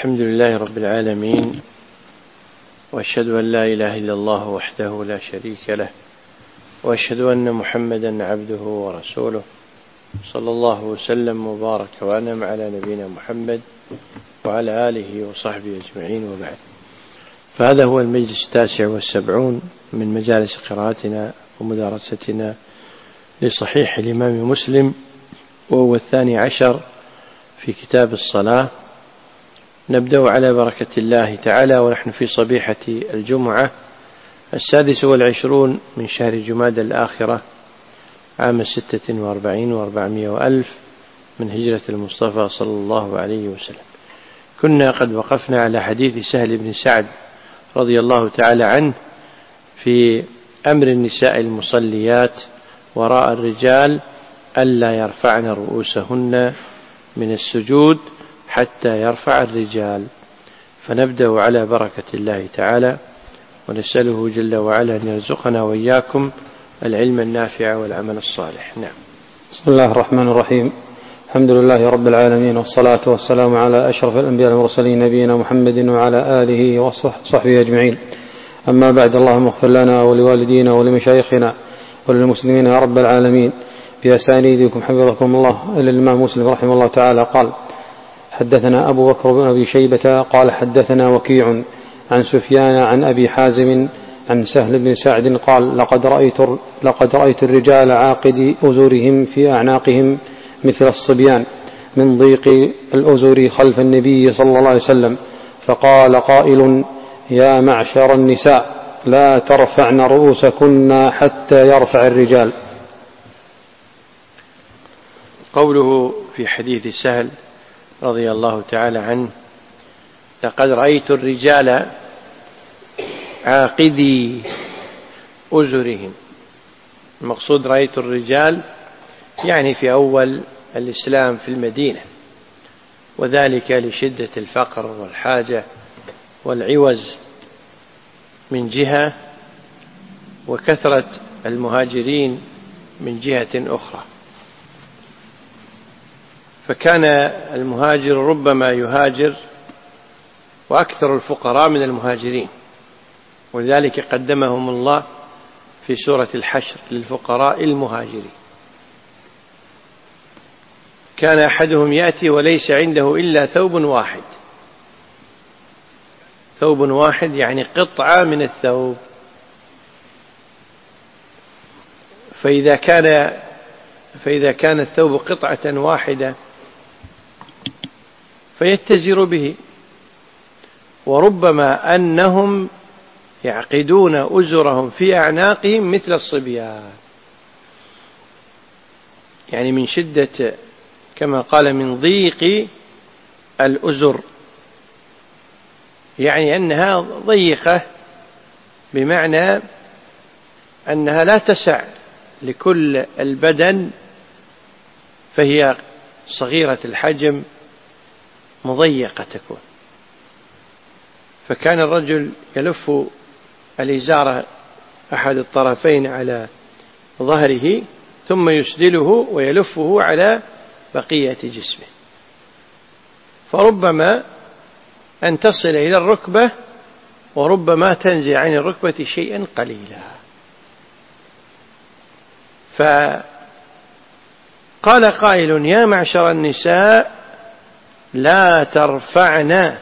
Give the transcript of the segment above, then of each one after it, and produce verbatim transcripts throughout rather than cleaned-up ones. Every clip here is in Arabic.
الحمد لله رب العالمين، وأشهد أن لا إله إلا الله وحده لا شريك له، وأشهد أن محمدا عبده ورسوله، صلى الله وسلم وبارك وأنعم على نبينا محمد وعلى آله وصحبه أجمعين، وبعد. فهذا هو المجلس التاسع والسبعون من مجالس قراءتنا ومدارستنا لصحيح الإمام مسلم، وهو الثاني عشر في كتاب الصلاة. نبدأ على بركة الله تعالى ونحن في صبيحة الجمعة السادس والعشرون من شهر جمادى الآخرة عام ستة وأربعين وأربعمائة وألف من هجرة المصطفى صلى الله عليه وسلم. كنا قد وقفنا على حديث سهل بن سعد رضي الله تعالى عنه في أمر النساء المصليات وراء الرجال ألا يرفعن رؤوسهن من السجود حتى يرفع الرجال. فنبدأ على بركة الله تعالى ونسأله جل وعلا أن يرزقنا وإياكم العلم النافع والعمل الصالح. نعم. بسم الله الرحمن الرحيم. الحمد لله رب العالمين، والصلاة والسلام على أشرف الأنبياء والمرسلين نبينا محمد وعلى آله وصحبه أجمعين. أما بعد، اللهم اغفر لنا ولوالدينا ولمشايخنا وللمسلمين يا رب العالمين بأسانيدكم حفظكم الله. الإمام مسلم رحمه الله تعالى قال: حدثنا أبو بكر بن أبي شيبة قال حدثنا وكيع عن سفيان عن أبي حازم عن سهل بن سعد قال: لقد رأيت, لقد رأيت الرجال عاقدي أزورهم في أعناقهم مثل الصبيان من ضيق الأزر خلف النبي صلى الله عليه وسلم، فقال قائل: يا معشر النساء لا ترفعن رؤوسكن حتى يرفع الرجال. قوله في حديث سهل رضي الله تعالى عنه: لقد رأيت الرجال عاقدي أزرهم. المقصود رأيت الرجال يعني في أول الإسلام في المدينة، وذلك لشدة الفقر والحاجة والعوز من جهة، وكثرة المهاجرين من جهة أخرى. فكان المهاجر ربما يهاجر وأكثر الفقراء من المهاجرين، ولذلك قدمهم الله في سورة الحشر للفقراء المهاجرين. كان أحدهم يأتي وليس عنده إلا ثوب واحد، ثوب واحد يعني قطعة من الثوب، فإذا كان فإذا كان الثوب قطعة واحدة فيتزر به، وربما أنهم يعقدون أزرهم في أعناقهم مثل الصبيان، يعني من شدة كما قال من ضيق الأزر، يعني أنها ضيقة بمعنى أنها لا تسع لكل البدن، فهي صغيرة الحجم مضيقة تكون. فكان الرجل يلف الإزار أحد الطرفين على ظهره ثم يسدله ويلفه على بقية جسمه، فربما أن تصل إلى الركبة وربما تنزل عن الركبة شيئا قليلا. فقال قائل: يا معشر النساء لا ترفعن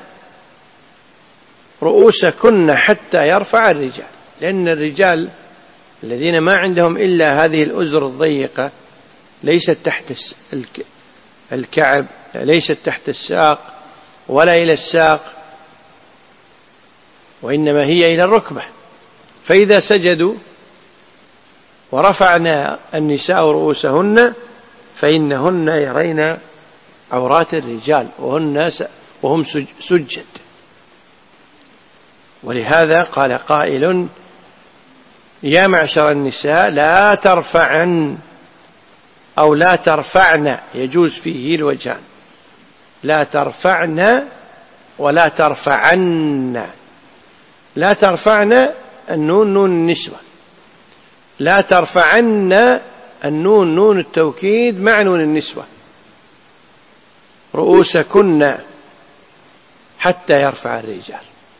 رؤوسكن حتى يرفع الرجال، لأن الرجال الذين ما عندهم إلا هذه الأزر الضيقة ليست تحت الكعب، ليست تحت الساق ولا إلى الساق، وإنما هي إلى الركبة. فإذا سجدوا ورفعنا النساء رؤوسهن فإنهن يرين عورات الرجال وهن وهم سجد. ولهذا قال قائل: يا معشر النساء لا ترفعن، أو لا ترفعن، يجوز فيه الوجهان، لا ترفعن ولا ترفعن. لا ترفعن النون نون النسوة، لا ترفعن النون نون التوكيد مع نون النسوة. رؤوسكن حتى يرفع الرجال.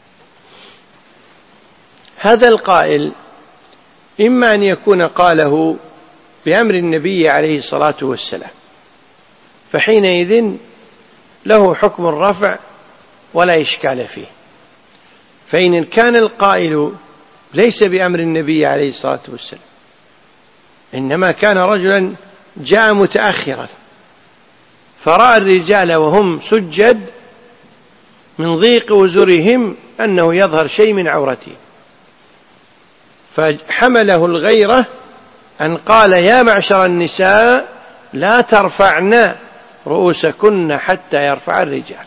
هذا القائل إما أن يكون قاله بأمر النبي عليه الصلاة والسلام، فحينئذ له حكم الرفع ولا إشكال فيه. فإن كان القائل ليس بأمر النبي عليه الصلاة والسلام، إنما كان رجلا جاء متأخرا فرأى الرجال وهم سجد من ضيق وزرهم أنه يظهر شيء من عورته، فحمله الغيرة أن قال يا معشر النساء لا ترفعن رؤوسكن حتى يرفع الرجال،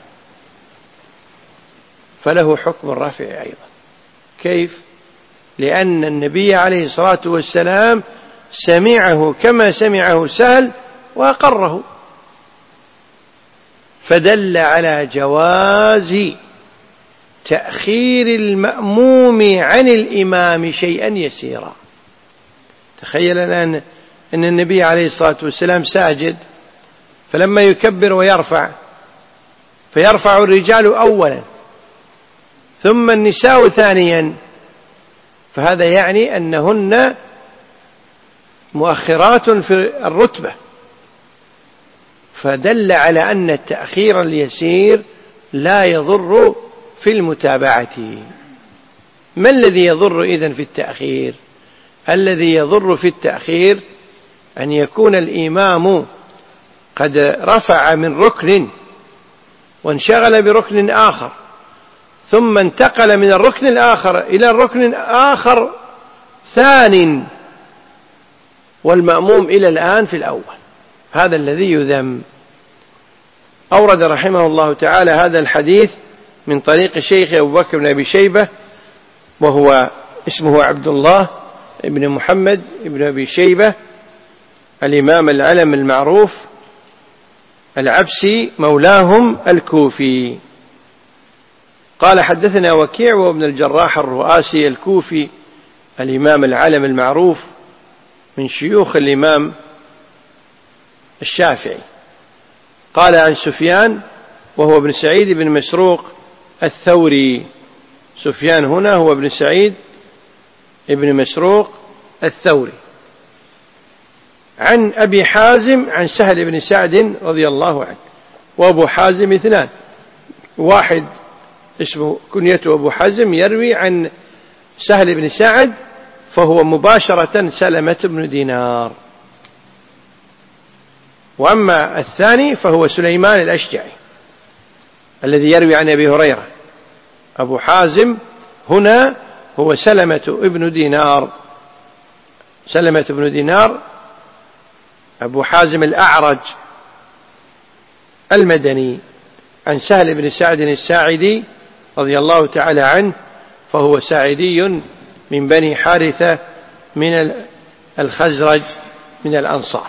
فله حكم الرفع أيضا. كيف؟ لأن النبي عليه الصلاة والسلام سمعه كما سمعه سهل وأقره، فدل على جواز تأخير المأموم عن الإمام شيئا يسيرا. تخيل الآن أن النبي عليه الصلاة والسلام ساجد، فلما يكبر ويرفع فيرفع الرجال أولا ثم النساء ثانيا، فهذا يعني أنهن مؤخرات في الرتبة، فدل على أن التأخير اليسير لا يضر في المتابعة. ما الذي يضر إذن في التأخير؟ الذي يضر في التأخير أن يكون الإمام قد رفع من ركن وانشغل بركن آخر، ثم انتقل من الركن الآخر إلى الركن آخر ثان، والمأموم إلى الآن في الأول، هذا الذي يذم. أورد رحمه الله تعالى هذا الحديث من طريق الشيخ أبو بكر بن أبي شيبة، وهو اسمه عبد الله بن محمد بن أبي شيبة الإمام العلم المعروف العبسي مولاهم الكوفي. قال حدثنا وكيع وابن الجراح الرؤاسي الكوفي الإمام العلم المعروف من شيوخ الإمام الشافعي. قال عن سفيان وهو ابن سعيد بن مسروق الثوري. سفيان هنا هو ابن سعيد ابن مسروق الثوري. عن أبي حازم عن سهل بن سعد رضي الله عنه. وأبو حازم اثنان، واحد اسمه كنيته أبو حازم يروي عن سهل بن سعد فهو مباشرة سلمة بن دينار، وأما الثاني فهو سليمان الأشجعي الذي يروي عن أبي هريرة. أبو حازم هنا هو سلمة ابن دينار، سلمة ابن دينار أبو حازم الأعرج المدني، عن سهل بن سعد الساعدي رضي الله تعالى عنه، فهو ساعدي من بني حارثة من الخزرج من الأنصار،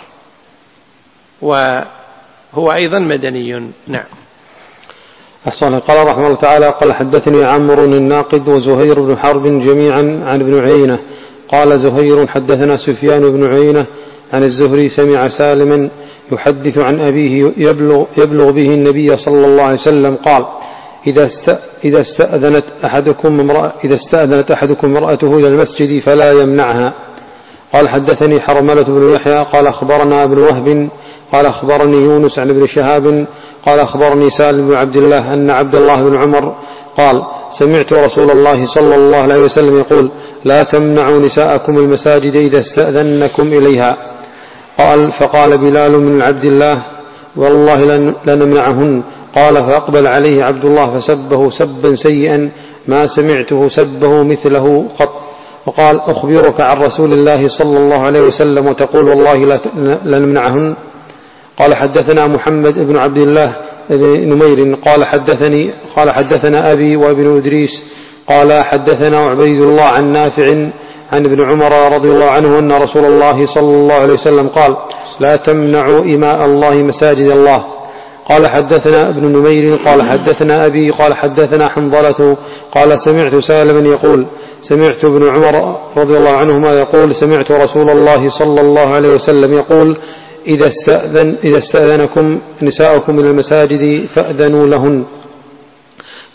وهو أيضا مدني. نعم. أحسن. قال رحمه الله تعالى قال حدثني عمرو الناقد وزهير بن حرب جميعا عن ابن عيينة قال زهير حدثنا سفيان بن عيينة عن الزهري سمع سالما يحدث عن أبيه يبلغ, يبلغ به النبي صلى الله عليه وسلم قال إذا إذا استأذنت أحدكم امرأة إذا استأذنت أحدكم امرأته إلى المسجد فلا يمنعها. قال حدثني حرملة بن يحيى قال أخبرنا ابن وهب قال أخبرني يونس عن ابن شهاب قال أخبرني سالم بن عبد الله أن عبد الله بن عمر قال سمعت رسول الله صلى الله عليه وسلم يقول لا تمنعوا نساءكم المساجد إذا استأذنكم إليها. قال فقال بلال من عبد الله والله لنمنعهن. قال فأقبل عليه عبد الله فسبه سبا سيئا ما سمعته سبه مثله قط، وقال أخبرك عن رسول الله صلى الله عليه وسلم وتقول والله لنمنعهن. قال حدثنا محمد بن عبد الله بن نمير قال حدثني قال حدثنا أبي وابن إدريس قال حدثنا عبيد الله عن نافع عن ابن عمر رضي الله عنه أن رسول الله صلى الله عليه وسلم قال لا تمنعوا إماء الله مساجد الله. قال حدثنا ابن نمير قال حدثنا أبي قال حدثنا حنظلة قال سمعت سالما يقول سمعت ابن عمر رضي الله عنهما يقول سمعت رسول الله صلى الله عليه وسلم يقول إذا استأذن إذا استأذنكم نساءكم إلى المساجد فأذنوا لهن.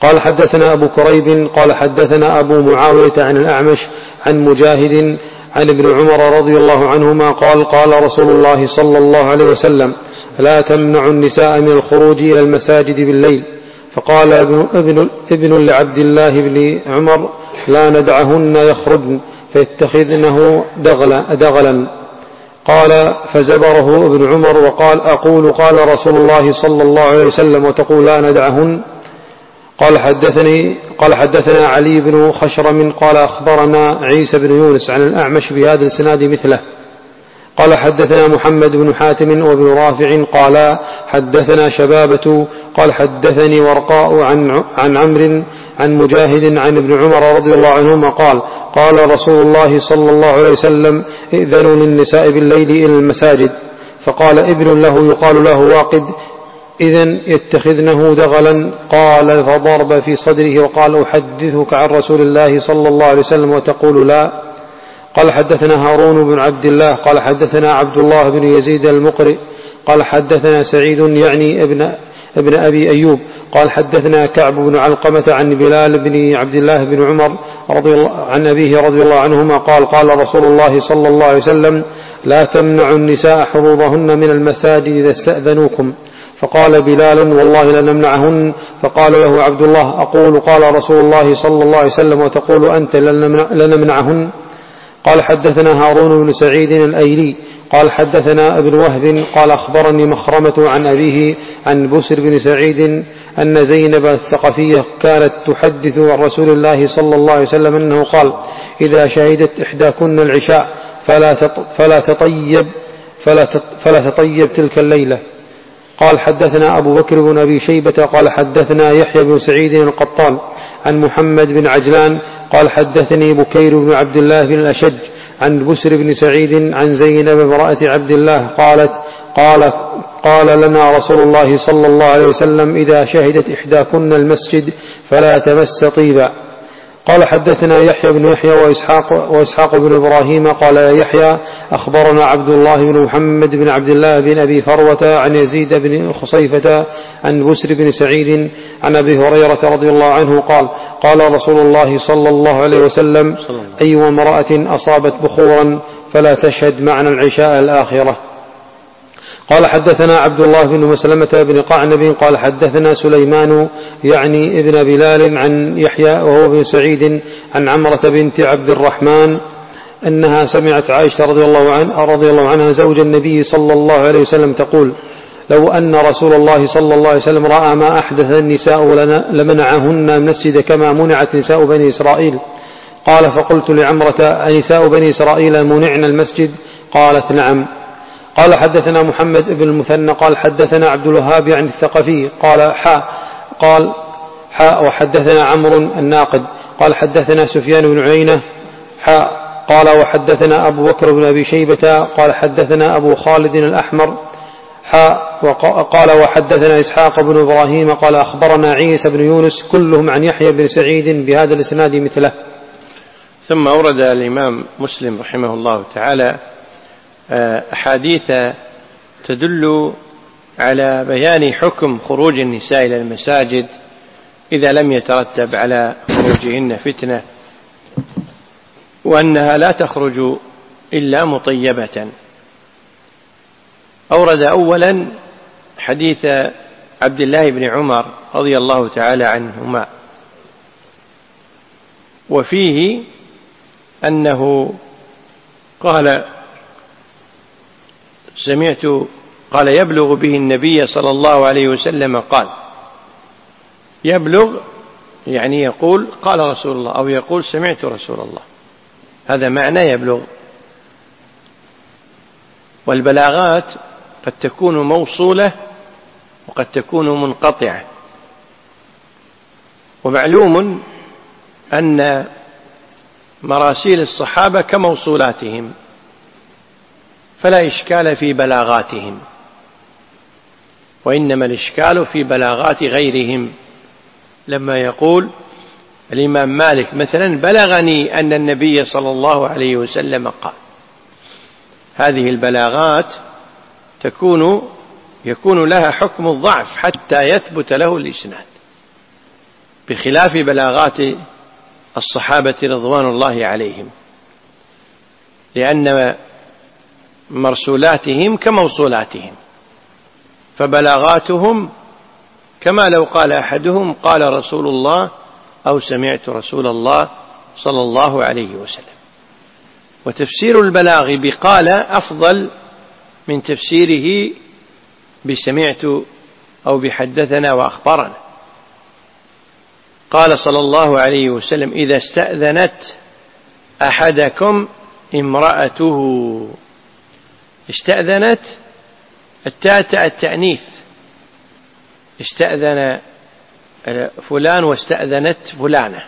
قال حدثنا أبو كريب قال حدثنا أبو معاوية عن الأعمش عن مجاهد عن ابن عمر رضي الله عنهما قال قال رسول الله صلى الله عليه وسلم لا تمنع النساء من الخروج إلى المساجد بالليل. فقال ابن, ابن, ابن لعبد الله بن عمر لا ندعهن يخرجن فيتخذنه دغلا, دغلا. قال فزبره ابن عمر وقال أقول قال رسول الله صلى الله عليه وسلم وتقول لا ندعهن. قال حدثني قال حدثنا علي بن خشرم قال أخبرنا عيسى بن يونس عن الأعمش بهذا الإسناد مثله. قال حدثنا محمد بن حاتم وابن رافع قال حدثنا شبابة قال حدثني ورقاء عن عن عمرو عن مجاهد عن ابن عمر رضي الله عنهما قال قال رسول الله صلى الله عليه وسلم ائذنوا للنساء بالليل إلى المساجد. فقال ابن له يقال له واقد إذن يتخذنه دغلا. قال فضرب في صدره وقال أحدثك عن رسول الله صلى الله عليه وسلم وتقول لا. قال حدثنا هارون بن عبد الله قال حدثنا عبد الله بن يزيد المقرئ قال حدثنا سعيد يعني ابن, ابن أبي أيوب قال حدثنا كعب بن علقمة عن بلال بن عبد الله بن عمر رضي الله عن أبيه رضي الله عنهما قال قال رسول الله صلى الله عليه وسلم لا تمنعوا النساء حظوظهن من المساجد إذا استأذنوكم. فقال بلال والله لنمنعهن. فقال له عبد الله أقول قال رسول الله صلى الله عليه وسلم وتقول أنت لنمنعهن. قال حدثنا هارون بن سعيد الأيلي قال حدثنا ابن وهب قال أخبرني مخرمة عن أبيه عن بسر بن سعيد أن زينب الثقفية كانت تحدث عن رسول الله صلى الله عليه وسلم أنه قال إذا شهدت إحداكن العشاء فلا تطيب فلا تطيب تلك الليلة. قال حدثنا أبو بكر بن أبي شيبة قال حدثنا يحيى بن سعيد القطان عن محمد بن عجلان قال حدثني بكير بن عبد الله بن الأشج عن بسر بن سعيد عن زينب امرأة عبد الله قالت قال, قال لنا رسول الله صلى الله عليه وسلم إذا شهدت إحداكن المسجد فلا تمس طيبا. قال حدثنا يحيى بن يحيى وإسحاق, وإسحاق بن إبراهيم قال يحيى أخبرنا عبد الله بن محمد بن عبد الله بن أبي فروة عن يزيد بن خصيفة عن بسر بن سعيد عن أبي هريرة رضي الله عنه قال قال رسول الله صلى الله عليه وسلم أي امرأة أصابت بخورا فلا تشهد معنا العشاء الآخرة. قال حدثنا عبد الله بن مسلمة بن قعنب قال حدثنا سليمان يعني ابن بلال عن يحيى وهو بن سعيد عن عمرة بنت عبد الرحمن أنها سمعت عائشة رضي الله عنها, رضي الله عنها زوج النبي صلى الله عليه وسلم تقول لو أن رسول الله صلى الله عليه وسلم رأى ما أحدث النساء لمنعهن المسجد كما منعت نساء بني إسرائيل. قال فقلت لعمرة أنساء بني إسرائيل منعن المسجد؟ قالت نعم. قال حدثنا محمد بن المثنى قال حدثنا عبد الوهاب عن الثقفي قال حاء قال حاء وحدثنا عمرو الناقد قال حدثنا سفيان بن عيينة حاء قال وحدثنا أبو بكر بن أبي شيبة قال حدثنا أبو خالد الأحمر حاء قال وحدثنا إسحاق بن إبراهيم قال أخبرنا عيسى بن يونس كلهم عن يحيى بن سعيد بهذا الإسناد مثله. ثم أورد الإمام مسلم رحمه الله تعالى أحاديث تدل على بيان حكم خروج النساء إلى المساجد إذا لم يترتب على خروجهن فتنة، وأنها لا تخرج إلا مطيبة. أورد أولا حديث عبد الله بن عمر رضي الله تعالى عنهما، وفيه أنه قال سمعت قال يبلغ به النبي صلى الله عليه وسلم قال، يبلغ يعني يقول قال رسول الله أو يقول سمعت رسول الله، هذا معنى يبلغ. والبلاغات قد تكون موصولة وقد تكون منقطعة، ومعلوم أن مراسيل الصحابة كموصولاتهم فلا إشكال في بلاغاتهم، وإنما الإشكال في بلاغات غيرهم. لما يقول الإمام مالك مثلا بلغني أن النبي صلى الله عليه وسلم قال، هذه البلاغات تكون يكون لها حكم الضعف حتى يثبت له الإسناد، بخلاف بلاغات الصحابة رضوان الله عليهم، لأن مرسولاتهم كموصولاتهم، فبلاغاتهم كما لو قال أحدهم قال رسول الله أو سمعت رسول الله صلى الله عليه وسلم. وتفسير البلاغ بقال أفضل من تفسيره بسمعت أو بحدثنا وأخبرنا. قال صلى الله عليه وسلم: إذا استأذنت أحدكم امرأته. استأذنت التاء التأنيث، استأذن فلان واستأذنت فلانة،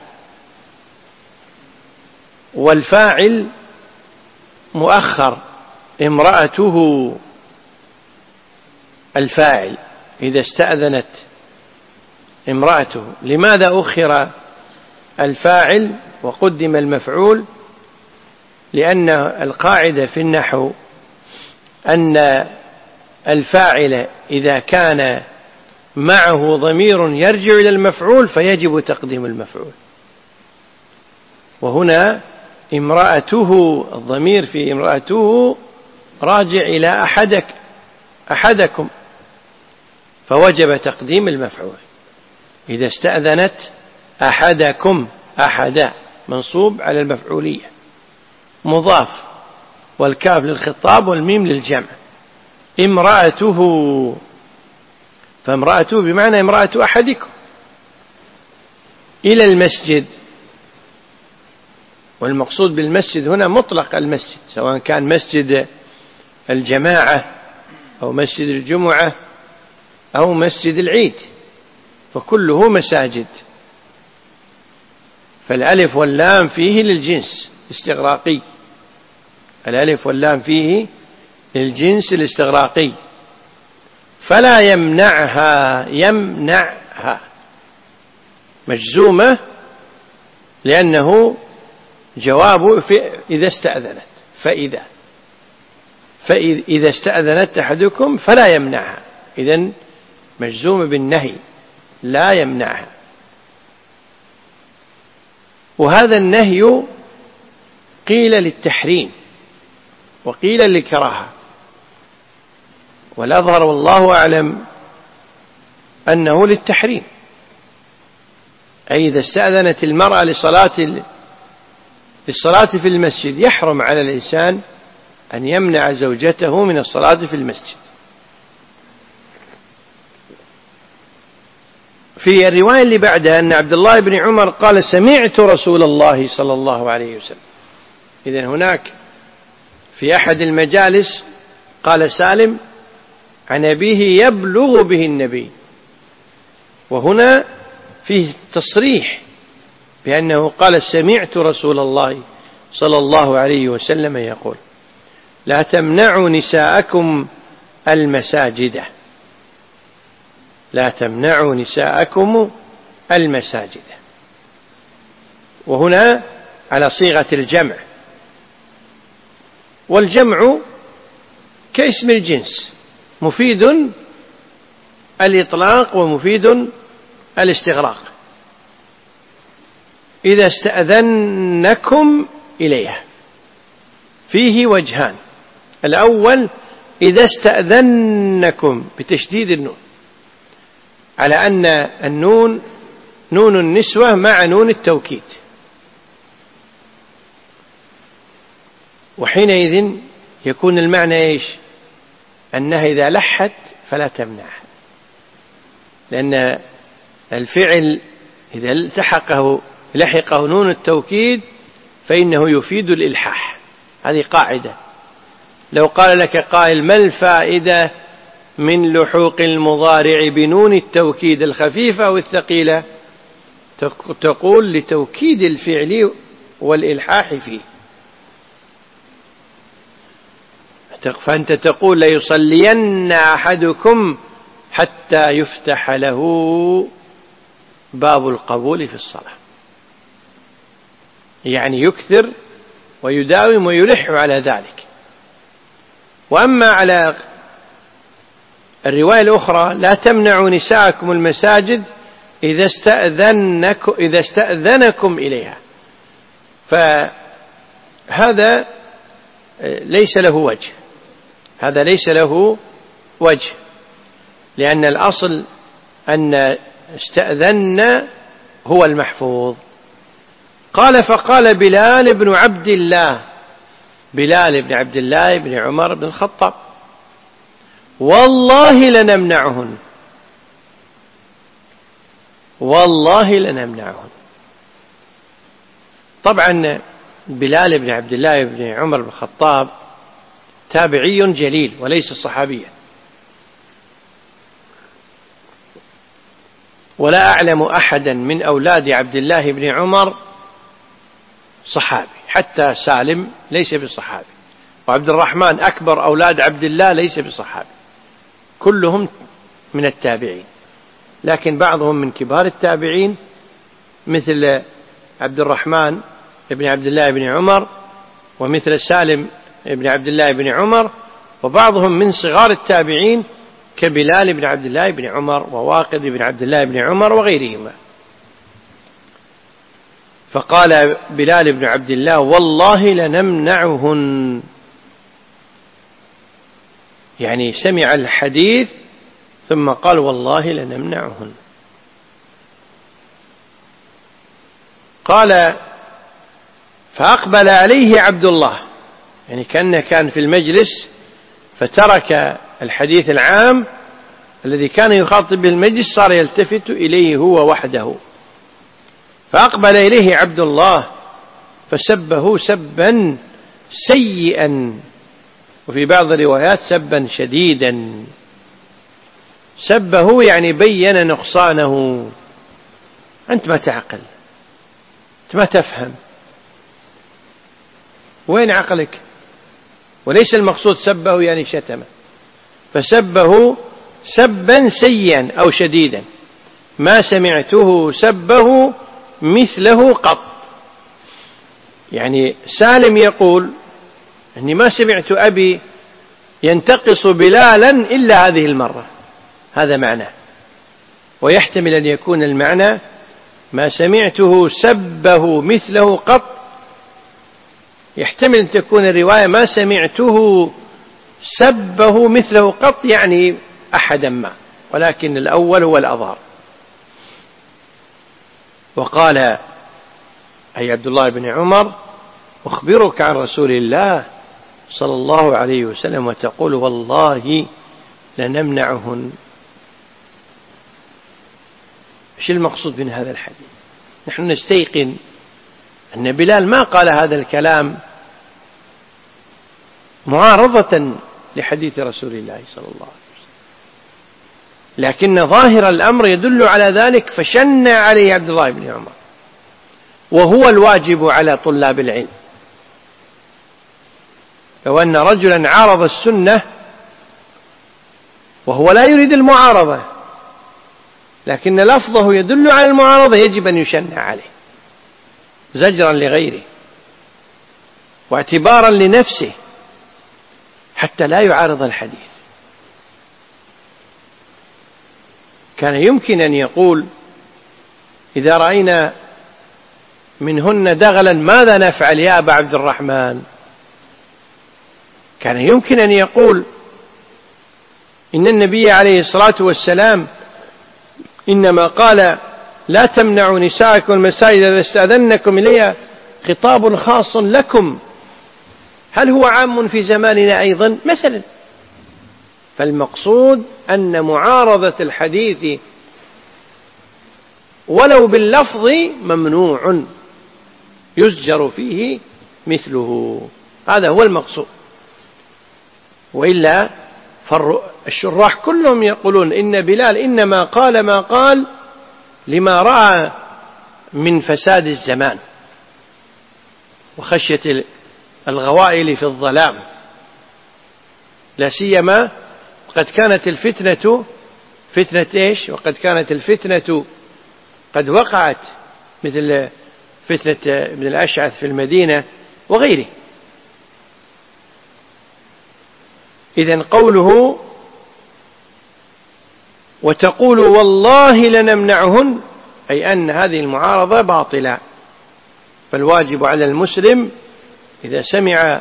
والفاعل مؤخر امرأته الفاعل إذا استأذنت امرأته. لماذا أخر الفاعل وقدم المفعول؟ لأن القاعدة في النحو أن الفاعل إذا كان معه ضمير يرجع إلى المفعول فيجب تقديم المفعول، وهنا امرأته الضمير في امرأته راجع إلى أحدك أحدكم، فوجب تقديم المفعول. إذا استأذنت أحدكم، أحدا منصوب على المفعولية مضاف، والكاف للخطاب والميم للجمع. امرأته، فامرأته بمعنى امرأة أحدكم إلى المسجد، والمقصود بالمسجد هنا مطلق المسجد، سواء كان مسجد الجماعة أو مسجد الجمعة أو مسجد العيد، فكله مساجد. فالألف واللام فيه للجنس الاستغراقي، الألف واللام فيه للجنس الاستغراقي، فلا يمنعها، يمنعها مجزومة لأنه جواب في إذا استأذنت، فإذا فإذا استأذنت أحدكم فلا يمنعها، إذن مجزوم بالنهي لا يمنعها. وهذا النهي قيل للتحريم وقيل للكراهة، والأظهر والله أعلم أنه للتحريم، أي إذا استأذنت المرأة لصلاة للصلاة في المسجد يحرم على الإنسان أن يمنع زوجته من الصلاة في المسجد. في الرواية اللي بعدها أن عبد الله بن عمر قال: سمعت رسول الله صلى الله عليه وسلم. إذن هناك في أحد المجالس قال سالم عن أبيه يبلغ به النبي، وهنا فيه تصريح بأنه قال: سمعت رسول الله صلى الله عليه وسلم يقول: لا تمنعوا نساءكم المساجد، لا تمنعوا نساءكم المساجد. وهنا على صيغة الجمع، والجمع كاسم الجنس مفيد الإطلاق ومفيد الاستغراق. إذا استأذنكم إليها فيه وجهان: الأول إذا استأذنكم بتشديد النون، على أن النون نون النسوة مع نون التوكيد، وحينئذ يكون المعنى إيش؟ أنها إذا لحت فلا تمنعها، لأن الفعل إذا التحقه لحقه نون التوكيد فإنه يفيد الإلحاح. هذه قاعدة. لو قال لك قائل: ما الفائدة من لحوق المضارع بنون التوكيد الخفيفة أو الثقيلة؟ تقول: لتوكيد الفعل والإلحاح فيه. فأنت تقول: ليصلين أحدكم حتى يفتح له باب القبول في الصلاة، يعني يكثر ويداوم ويلح على ذلك. وأما على الرواية الأخرى: لا تمنعوا نساءكم المساجد، إذا استأذنكم, إذا استأذنكم إليها. فهذا ليس له وجه، هذا ليس له وجه، لأن الأصل أن استأذن هو المحفوظ. قال فقال بلال بن عبد الله، بلال بن عبد الله بن عمر بن الخطاب: والله لنمنعهن، والله لنمنعهن. طبعا بلال بن عبد الله بن عمر بن الخطاب تابعي جليل وليس صحابيا، ولا أعلم أحدا من أولاد عبد الله بن عمر صحابي، حتى سالم ليس بصحابي، وعبد الرحمن أكبر أولاد عبد الله ليس بصحابي، كلهم من التابعين، لكن بعضهم من كبار التابعين مثل عبد الرحمن بن عبد الله بن عمر، ومثل سالم بن عبد الله بن عمر، وبعضهم من صغار التابعين كبلال بن عبد الله بن عمر وواقد بن عبد الله بن عمر وغيرهما. فقال بلال بن عبد الله: والله لنمنعهن، يعني سمع الحديث ثم قال: والله لنمنعهن. قال: فأقبل عليه عبد الله، يعني كأنه كان في المجلس فترك الحديث العام الذي كان يخاطب به المجلس، صار يلتفت إليه هو وحده. فأقبل إليه عبد الله فسبه سبا سيئا، وفي بعض الروايات سبا شديدا. سبه يعني بين نقصانه: أنت ما تعقل، أنت ما تفهم، وين عقلك؟ وليس المقصود سبه يعني شتمه، فسبه سبا سيئا أو شديدا، ما سمعته سبه مثله قط. يعني سالم يقول: أني ما سمعت أبي ينتقص بلالا إلا هذه المرة، هذا معناه. ويحتمل أن يكون المعنى: ما سمعته سبه مثله قط، يحتمل أن تكون الرواية: ما سمعته سبه مثله قط، يعني أحدا ما، ولكن الأول هو الأظهر. وقال أي عبد الله بن عمر: أخبرك عن رسول الله صلى الله عليه وسلم وتقول والله لنمنعهن. ايش المقصود من هذا الحديث؟ نحن نستيقن أن بلال ما قال هذا الكلام معارضة لحديث رسول الله صلى الله عليه وسلم، لكن ظاهر الأمر يدل على ذلك، فشن عليه عبد الله بن عمر، وهو الواجب على طلاب العلم. لو أن رجلا عارض السنة وهو لا يريد المعارضة، لكن لفظه يدل على المعارضة، يجب أن يشن عليه زجرا لغيره واعتبارا لنفسه حتى لا يعارض الحديث. كان يمكن أن يقول: إذا رأينا منهن دغلا ماذا نفعل يا أبا عبد الرحمن؟ كان يمكن أن يقول: إن النبي عليه الصلاة والسلام إنما قال: لا تمنعوا نساءكم المساجد إذا استأذنكم إليها، خطاب خاص لكم، هل هو عام في زماننا أيضا مثلا؟ فالمقصود أن معارضة الحديث ولو باللفظ ممنوع يزجر فيه مثله، هذا هو المقصود. وإلا فالشراح كلهم يقولون إن بلال إنما قال ما قال لما رأى من فساد الزمان وخشية الغوائل في الظلام، لا سيما قد كانت الفتنة فتنة إيش؟ وقد كانت الفتنة قد وقعت، مثل فتنة ابن الأشعث في المدينة وغيره. إذن قوله وتقول والله لنمنعهن أي أن هذه المعارضة باطلة. فالواجب على المسلم إذا سمع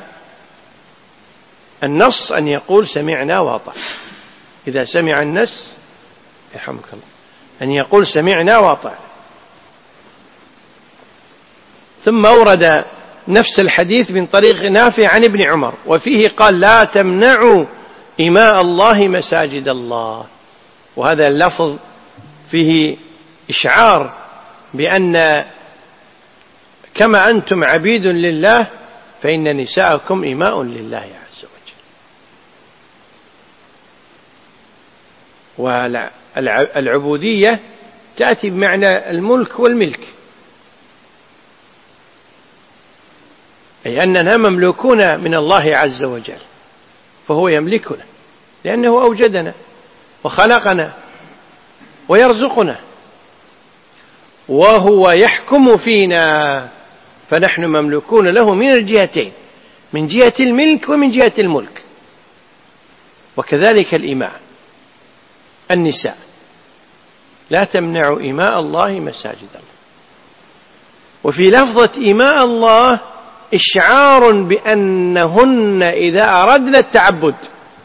النص أن يقول سمعنا وأطعنا. إذا سمع النص يرحمك الله أن يقول سمعنا وأطعنا. ثم أورد نفس الحديث من طريق نافع عن ابن عمر وفيه قال لا تمنعوا إماء الله مساجد الله. وهذا اللفظ فيه إشعار بأن كما أنتم عبيد لله فإن نساءكم إماء لله عز وجل. والعبودية تأتي بمعنى الملك والملك، أي أننا مملوكون من الله عز وجل، فهو يملكنا لأنه أوجدنا وخلقنا ويرزقنا وهو يحكم فينا، فنحن مملوكون له من الجهتين، من جهة الملك ومن جهة الملك. وكذلك الإماء النساء لا تمنعوا إماء الله مساجد الله. وفي لفظة إماء الله إشعار بأنهن إذا أردنا التعبد،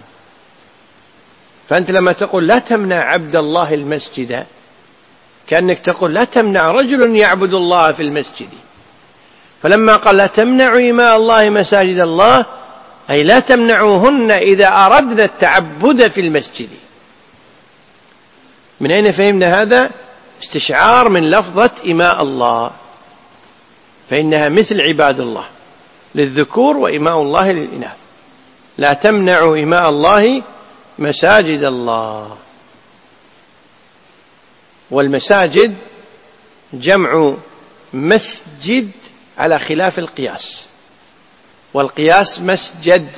فأنت لما تقول لا تمنع عبد الله المسجد كأنك تقول لا تمنع رجل يعبد الله في المسجد. فلما قال لا تمنعوا إماء الله مساجد الله أي لا تمنعوهن إذا أردنا التعبد في المسجد. من أين فهمنا هذا؟ استشعار من لفظة إماء الله، فإنها مثل عباد الله للذكور وإماء الله للإناث. لا تمنعوا إماء الله مساجد الله. والمساجد جمع مسجد على خلاف القياس، والقياس مسجد،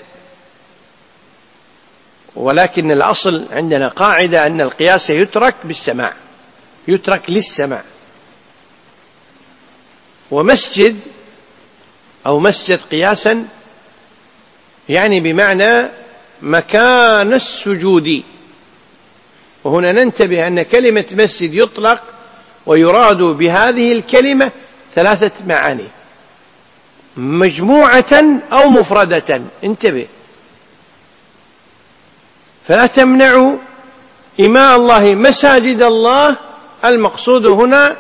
ولكن الأصل عندنا قاعدة أن القياس يترك بالسماع، يترك للسماع. ومسجد أو مسجد قياسا يعني بمعنى مكان السجود. وهنا ننتبه أن كلمة مسجد يطلق ويراد بهذه الكلمة ثلاثة معاني، مجموعة أو مفردة. انتبه، فلا تمنعوا إماء الله مساجد الله. المقصود هنا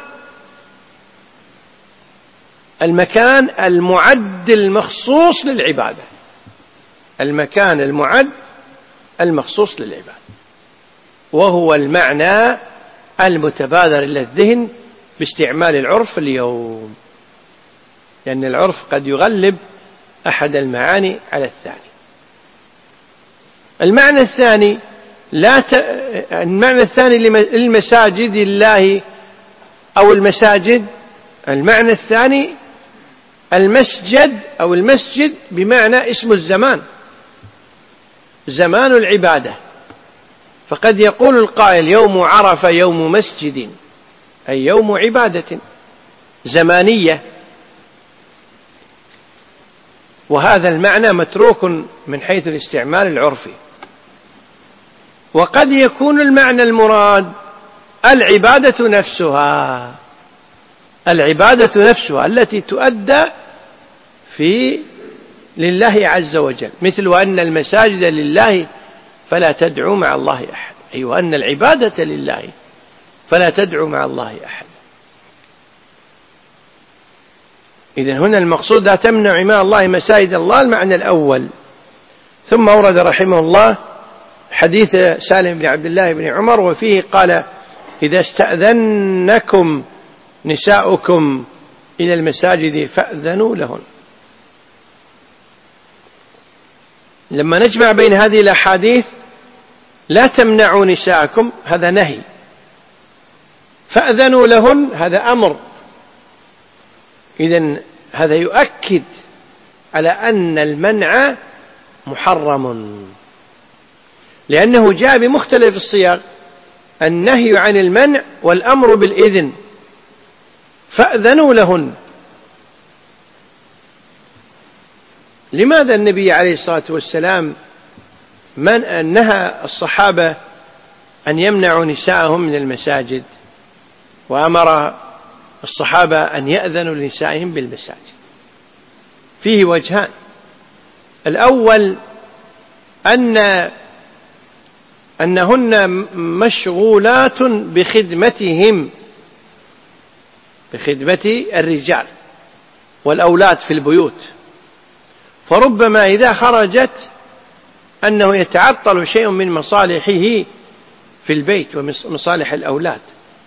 المكان المعد المخصوص للعبادة، المكان المعد المخصوص للعبادة، وهو المعنى المتبادر إلى الذهن باستعمال العرف اليوم، لأن العرف قد يغلب أحد المعاني على الثاني. المعنى الثاني لا ت... المعنى الثاني للمساجد الله أو المساجد، المعنى الثاني المسجد أو المسجد بمعنى اسم الزمان، زمان العبادة. فقد يقول القائل يوم عرفة يوم مسجد، أي يوم عبادة زمانية، وهذا المعنى متروك من حيث الاستعمال العرفي. وقد يكون المعنى المراد العبادة نفسها، العبادة نفسها التي تؤدى في لله عز وجل، مثل أن المساجد لله فلا تدعو مع الله أحد، أي أيوة وأن العبادة لله فلا تدعو مع الله أحد. إذن هنا المقصود لا تمنع إماء الله مساجد الله، المعنى الأول. ثم أورد رحمه الله حديث سالم بن عبد الله بن عمر وفيه قال إذا استأذنكم نساؤكم إلى المساجد فأذنوا لهن. لما نجمع بين هذه الأحاديث لا تمنعوا نساءكم هذا نهي، فأذنوا لهن هذا أمر. إذن هذا يؤكد على أن المنع محرم، لأنه جاء بمختلف الصيغ، النهي عن المنع والأمر بالإذن. فأذنوا لهن، لماذا النبي عليه الصلاة والسلام من نهى الصحابة أن يمنعوا نساءهم من المساجد؟ وأمر الصحابة أن يأذنوا لنسائهم بالمساجد. فيه وجهان: الأول أن أنهن مشغولات بخدمتهم بخدمة الرجال والأولاد في البيوت، فربما إذا خرجت أنه يتعطل شيء من مصالحه في البيت ومصالح الأولاد،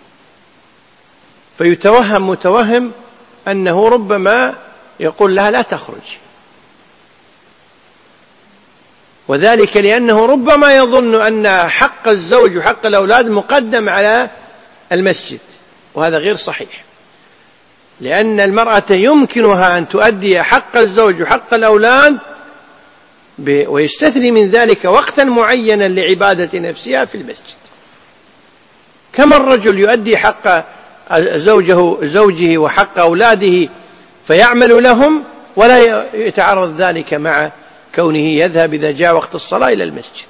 فيتوهم متوهم أنه ربما يقول لها لا تخرج، وذلك لأنه ربما يظن أن حق الزوج وحق الأولاد مقدم على المسجد، وهذا غير صحيح، لأن المرأة يمكنها أن تؤدي حق الزوج وحق الأولاد ويستثني من ذلك وقتا معينا لعبادة نفسها في المسجد، كما الرجل يؤدي حق زوجه, زوجه وحق أولاده فيعمل لهم ولا يتعرض ذلك مع كونه يذهب إذا جاء وقت الصلاة إلى المسجد.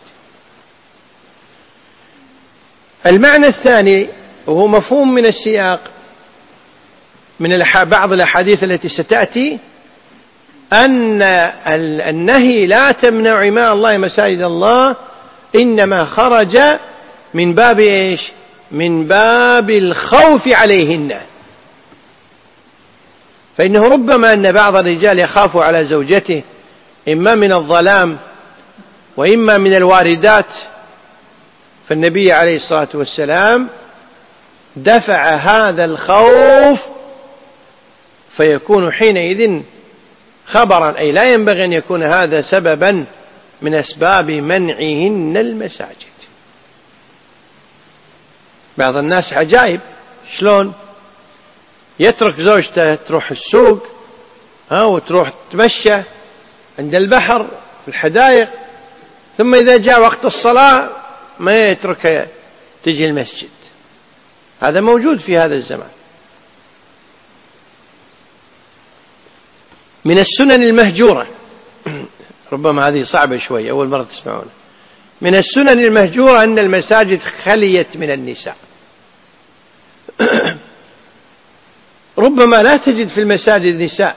المعنى الثاني وهو مفهوم من السياق من بعض الأحاديث التي ستأتي، أن النهي لا تمنع إماء الله مساجد الله إنما خرج من باب إيش؟ من باب الخوف عليهن، فإنه ربما أن بعض الرجال يخاف على زوجته إما من الظلام وإما من الواردات، فالنبي عليه الصلاة والسلام دفع هذا الخوف فيكون حينئذ خبرا، أي لا ينبغي أن يكون هذا سببا من أسباب منعهن المساجد. بعض الناس عجائب، شلون يترك زوجته تروح السوق ها وتروح تمشى عند البحر في الحدائق، ثم إذا جاء وقت الصلاة ما يتركها تجي المسجد. هذا موجود في هذا الزمان. من السنن المهجورة، ربما هذه صعبة شوي أول مرة تسمعونها، من السنن المهجورة أن المساجد خليت من النساء. ربما لا تجد في المساجد نساء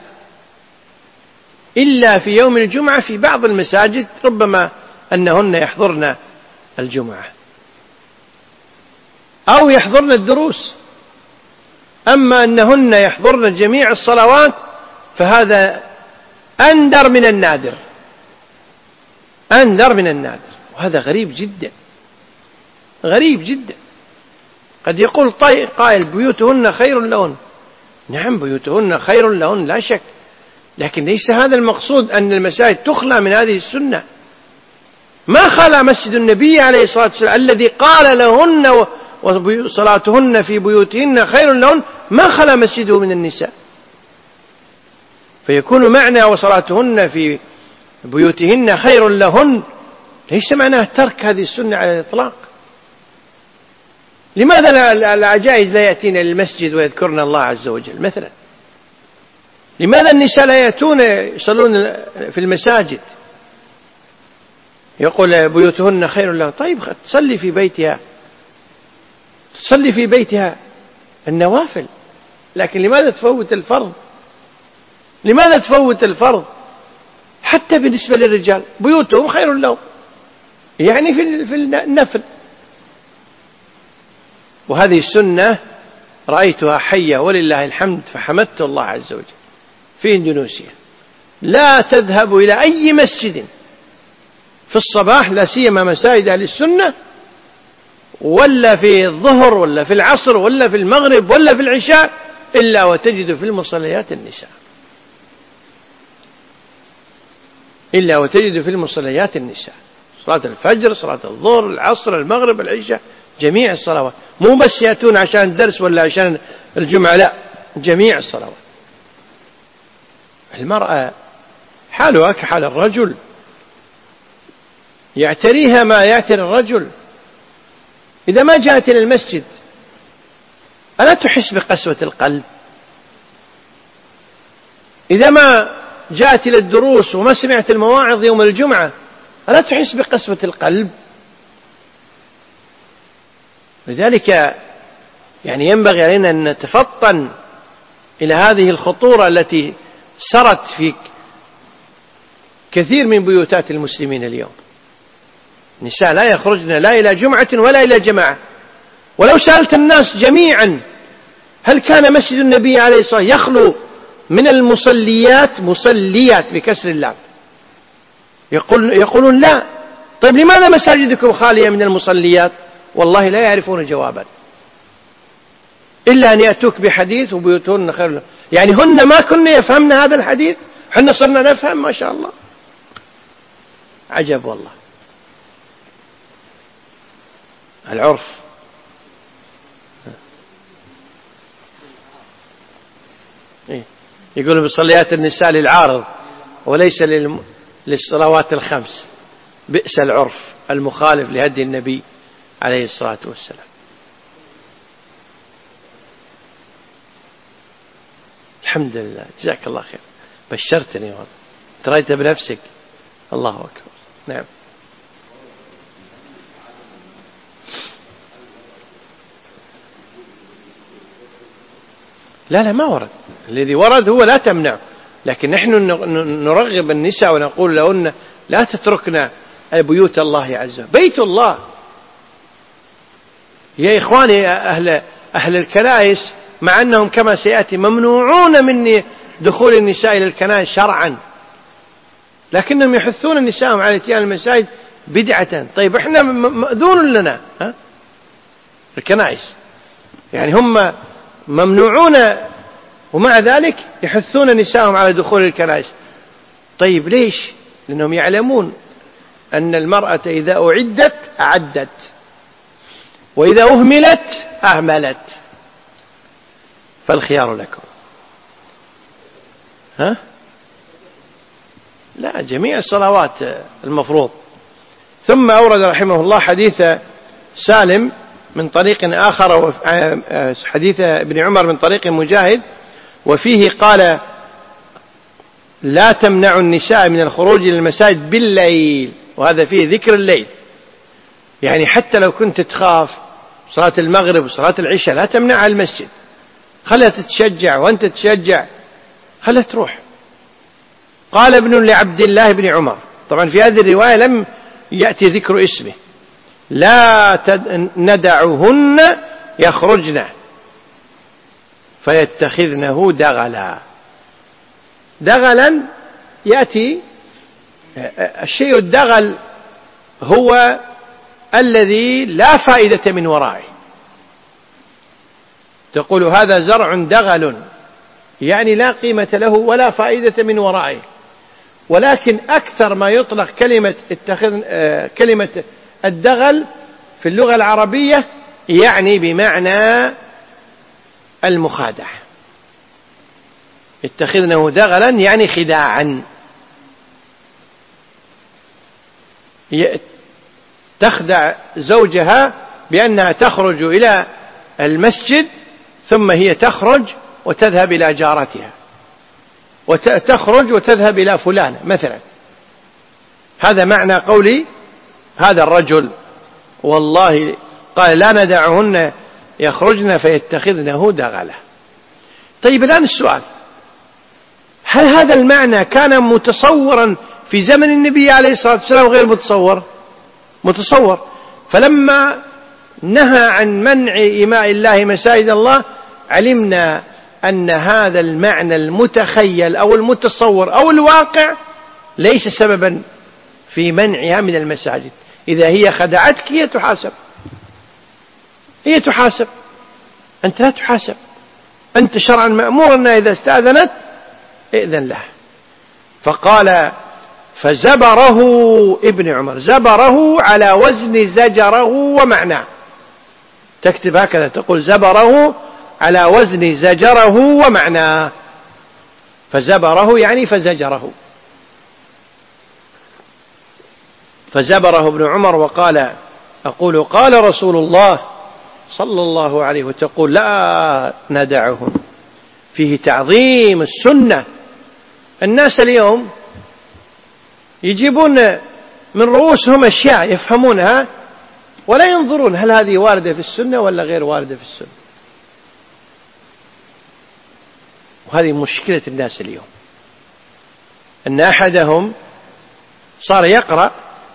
إلا في يوم الجمعة، في بعض المساجد ربما أنهن يحضرن الجمعة أو يحضرن الدروس، أما أنهن يحضرن جميع الصلوات فهذا أندر من النادر، أندر من النادر، وهذا غريب جدا، غريب جدا. قد يقول قائل بيوتهن خير لهن، نعم بيوتهن خير لهن لا شك، لكن ليس هذا المقصود أن المساجد تخلى من هذه السنة. ما خلا مسجد النبي عليه الصلاة والسلام الذي قال لهن وصلاتهن في بيوتهن خير لهن، ما خلا مسجده من النساء، فيكون معنى وصلاتهن في بيوتهن خير لهن ليس معناه ترك هذه السنة على الإطلاق. لماذا العجائز لا يأتين للمسجد ويذكرن الله عز وجل مثلا؟ لماذا النساء لا يأتون يصلون في المساجد؟ يقول بيوتهن خير لهن، طيب تصلي في بيتها، تصلي في بيتها النوافل، لكن لماذا تفوت الفرض؟ لماذا تفوت الفرض؟ حتى بالنسبة للرجال بيوتهم خير لهم، يعني في النفل. وهذه السنة رأيتها حية ولله الحمد، فحمدت الله عز وجل في إندونيسيا. لا تذهب إلى أي مسجد في الصباح، لا سيما مساجد أهل السنة، ولا في الظهر ولا في العصر ولا في المغرب ولا في العشاء، إلا وتجد في المصليات النساء، إلا وتجد في المصليات النساء، صلاة الفجر، صلاة الظهر، العصر، المغرب، العشاء، جميع الصلوات، مو بس يأتون عشان الدرس ولا عشان الجمعة، لا، جميع الصلوات. المرأة حالها كحال الرجل، يعتريها ما يعتري الرجل. إذا ما جاءت إلى المسجد ألا تحس بقسوة القلب؟ إذا ما جاءت إلى الدروس وما سمعت المواعظ يوم الجمعة ألا تحس بقسوة القلب؟ لذلك يعني ينبغي علينا أن نتفطن إلى هذه الخطورة التي سرت في كثير من بيوتات المسلمين اليوم. النساء لا يخرجن لا إلى جمعة ولا إلى جماعة. ولو سألت الناس جميعا هل كان مسجد النبي عليه الصلاة والسلام يخلو من المصليات، مصليات بكسر اللام، يقول يقولون لا. طيب لماذا مساجدكم خالية من المصليات؟ والله لا يعرفون جوابا إلا أن يأتوك بحديث وبيوتهن خير لهم. يعني هن ما كنا يفهمن هذا الحديث، حنا صرنا نفهم ما شاء الله. عجب والله. العرف يقولوا بصليات النساء للعارض وليس للصلوات الخمس. بئس العرف المخالف لهدي النبي عليه الصلاة والسلام. الحمد لله، جزاك الله خير، بشرتني والله، تريت بنفسك. الله أكبر. نعم. لا لا ما ورد. الذي ورد هو لا تمنع، لكن نحن نرغب النساء ونقول لهن لا تتركنا بيوت الله عز وجل. بيت الله يا إخواني أهل, أهل الكنائس، مع أنهم كما سيأتي ممنوعون من دخول النساء إلى الكنائس شرعا، لكنهم يحثون النساء على اتيان المساجد بدعة. طيب احنا مأذون لنا ها؟ الكنائس يعني هم ممنوعون ومع ذلك يحثون نساءهم على دخول الكنائس. طيب ليش؟ لأنهم يعلمون أن المرأة إذا أعدت أعدت، وإذا أهملت أهملت، فالخيار لكم. ها؟ لا، جميع الصلوات المفروض. ثم أورد رحمه الله حديث سالم من طريق آخر، حديث ابن عمر من طريق مجاهد، وفيه قال لا تمنع النساء من الخروج للمساجد بالليل، وهذا فيه ذكر الليل. يعني حتى لو كنت تخاف صلاة المغرب وصلاة العشاء لا تمنعها المسجد، خلها تتشجع وأنت تشجع، خلها تروح. قال ابن لعبد الله بن عمر، طبعا في هذه الرواية لم يأتي ذكر اسمه، لا ندعهن يخرجن فيتخذنه دغلا. دغلا يأتي الشيء الدغل هو الذي لا فائدة من ورائه. تقول هذا زرع دغل، يعني لا قيمة له ولا فائدة من ورائه. ولكن أكثر ما يطلق كلمة اتخذ كلمة الدغل في اللغة العربية يعني بمعنى المخادع. اتخذنه دغلا يعني خداعا، تخدع زوجها بأنها تخرج إلى المسجد ثم هي تخرج وتذهب إلى جارتها، وتخرج وتذهب إلى فلان مثلا. هذا معنى قولي هذا الرجل والله قال لا ندعهن يخرجن فيتخذنه دغلا. طيب الآن السؤال، هل هذا المعنى كان متصورا في زمن النبي عليه الصلاة والسلام غير متصور؟ متصور. فلما نهى عن منع إيماء الله مساجد الله علمنا أن هذا المعنى المتخيل أو المتصور أو الواقع ليس سببا في منعها من المساجد. إذا هي خدعتك هي تحاسب، هي تحاسب، أنت لا تحاسب. أنت شرعا مأمور أنها إذا استأذنت إذن له. فقال فزبره ابن عمر، زبره على وزن زجره ومعناه. تكتب هكذا، تقول زبره على وزن زجره ومعناه. فزبره يعني فزجره. فزبره ابن عمر وقال أقول قال رسول الله صلى الله عليه وسلم، وتقول لا ندعهم. فيه تعظيم السنة. الناس اليوم يجيبون من رؤوسهم أشياء يفهمونها ولا ينظرون هل هذه واردة في السنة ولا غير واردة في السنة. وهذه مشكلة الناس اليوم، أن أحدهم صار يقرأ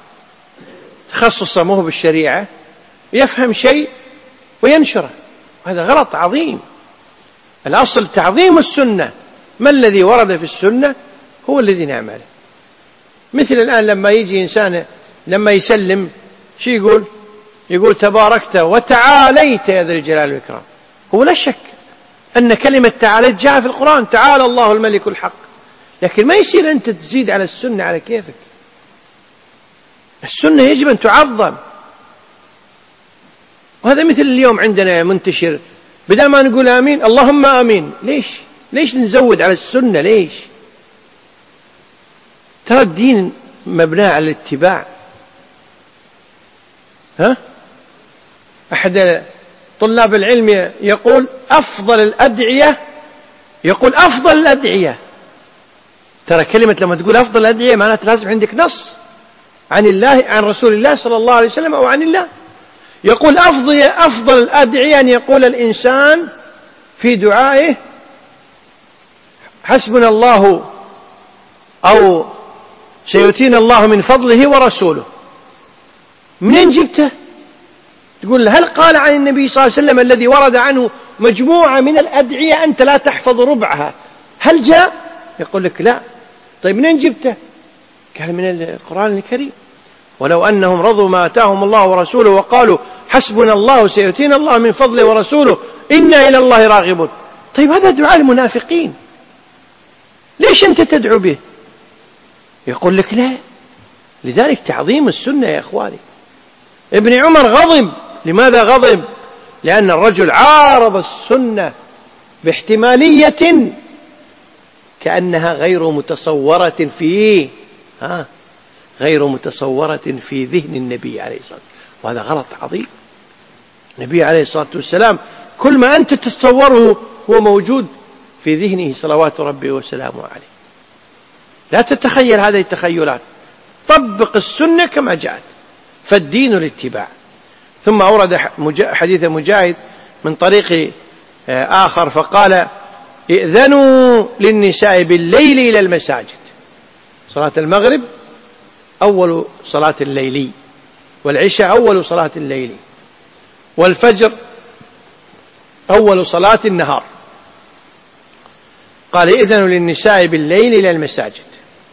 تخصصه مو بالشريعة، يفهم شيء وينشره، وهذا غلط عظيم. الأصل تعظيم السنة، ما الذي ورد في السنة هو الذي نعمله. مثل الآن لما يجي إنسان لما يسلم شو يقول؟ يقول تباركت وتعاليت يا ذا الجلال والإكرام. هو لا شك أن كلمة تعاليت جاء في القرآن، تعالى الله الملك الحق، لكن ما يصير أنت تزيد على السنة على كيفك. السنة يجب أن تعظم. وهذا مثل اليوم عندنا منتشر، بدل ما نقول آمين اللهم آمين، ليش ليش نزود على السنة؟ ليش؟ ترى الدين مبنى على الاتباع. ها؟ أحد طلاب العلم يقول أفضل الأدعية، يقول أفضل الأدعية، ترى كلمة لما تقول أفضل الأدعية معناته لازم عندك نص عن الله، عن رسول الله صلى الله عليه وسلم أو عن الله. يقول أفضل أفضل الأدعية أن يقول الإنسان في دعائه حسبنا الله أو سيؤتينا الله من فضله ورسوله. منين جبته؟ تقول هل قال عن النبي صلى الله عليه وسلم الذي ورد عنه مجموعة من الأدعية أنت لا تحفظ ربعها، هل جاء؟ يقول لك لا. طيب منين جبته؟ قال من القرآن الكريم، ولو أنهم رضوا ما آتاهم الله ورسوله وقالوا حسبنا الله سيؤتينا الله من فضله ورسوله إنا إلى الله راغبون. طيب هذا دعاء المنافقين، ليش أنت تدعو به؟ يقول لك لا. لذلك تعظيم السنة يا إخواني. ابن عمر غضب. لماذا غضب؟ لأن الرجل عارض السنة باحتمالية كأنها غير متصورة فيه، ها غير متصورة في ذهن النبي عليه الصلاة والسلام، وهذا غلط عظيم. النبي عليه الصلاة والسلام كل ما أنت تتصوره هو موجود في ذهنه صلوات ربي وسلامه عليه. لا تتخيل هذه التخيلات، طبق السنة كما جاءت، فالدين الاتباع. ثم أورد حديث مجاهد من طريق آخر فقال ائذنوا للنساء بالليل إلى المساجد. صلاة المغرب أول صلاة الليلي، والعشاء أول صلاة الليلي، والفجر أول صلاة النهار. قال ائذنوا للنساء بالليل إلى المساجد،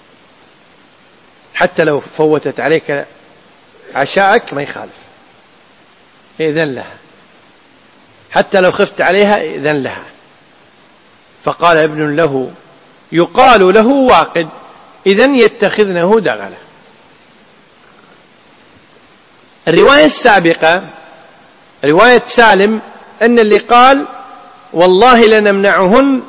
حتى لو فوتت عليك عشاءك ما يخالف، ائذن لها، حتى لو خفت عليها ائذن لها. فقال ابن له يقال له واقد إذن يتخذنه دغلا. الرواية السابقة رواية سالم أن اللي قال والله لنمنعهن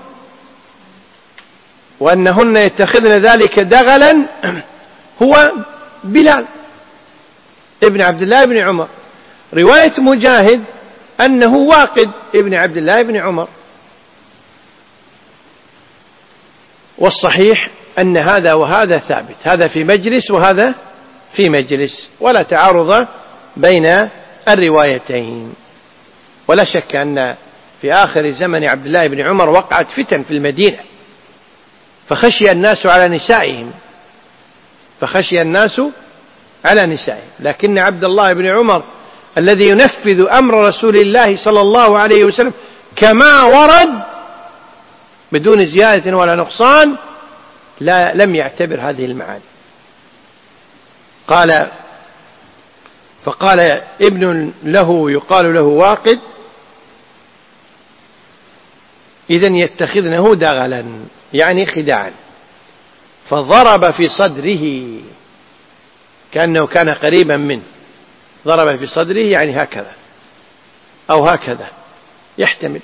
وأنهن يتخذن ذلك دغلا هو بلال ابن عبد الله بن عمر. رواية مجاهد أنه واقد ابن عبد الله بن عمر. والصحيح أن هذا وهذا ثابت، هذا في مجلس وهذا في مجلس، ولا تعارض بين الروايتين. ولا شك أن في آخر زمن عبد الله بن عمر وقعت فتن في المدينة، فخشي الناس على نسائهم فخشي الناس على نسائهم لكن عبد الله بن عمر الذي ينفذ أمر رسول الله صلى الله عليه وسلم كما ورد بدون زيادة ولا نقصان لا لم يعتبر هذه المعاني. قال فقال ابن له يقال له واقد إذن يتخذنه دغلا يعني خداعا، فضرب في صدره كأنه كان قريبا منه، ضرب في صدره يعني هكذا أو هكذا يحتمل.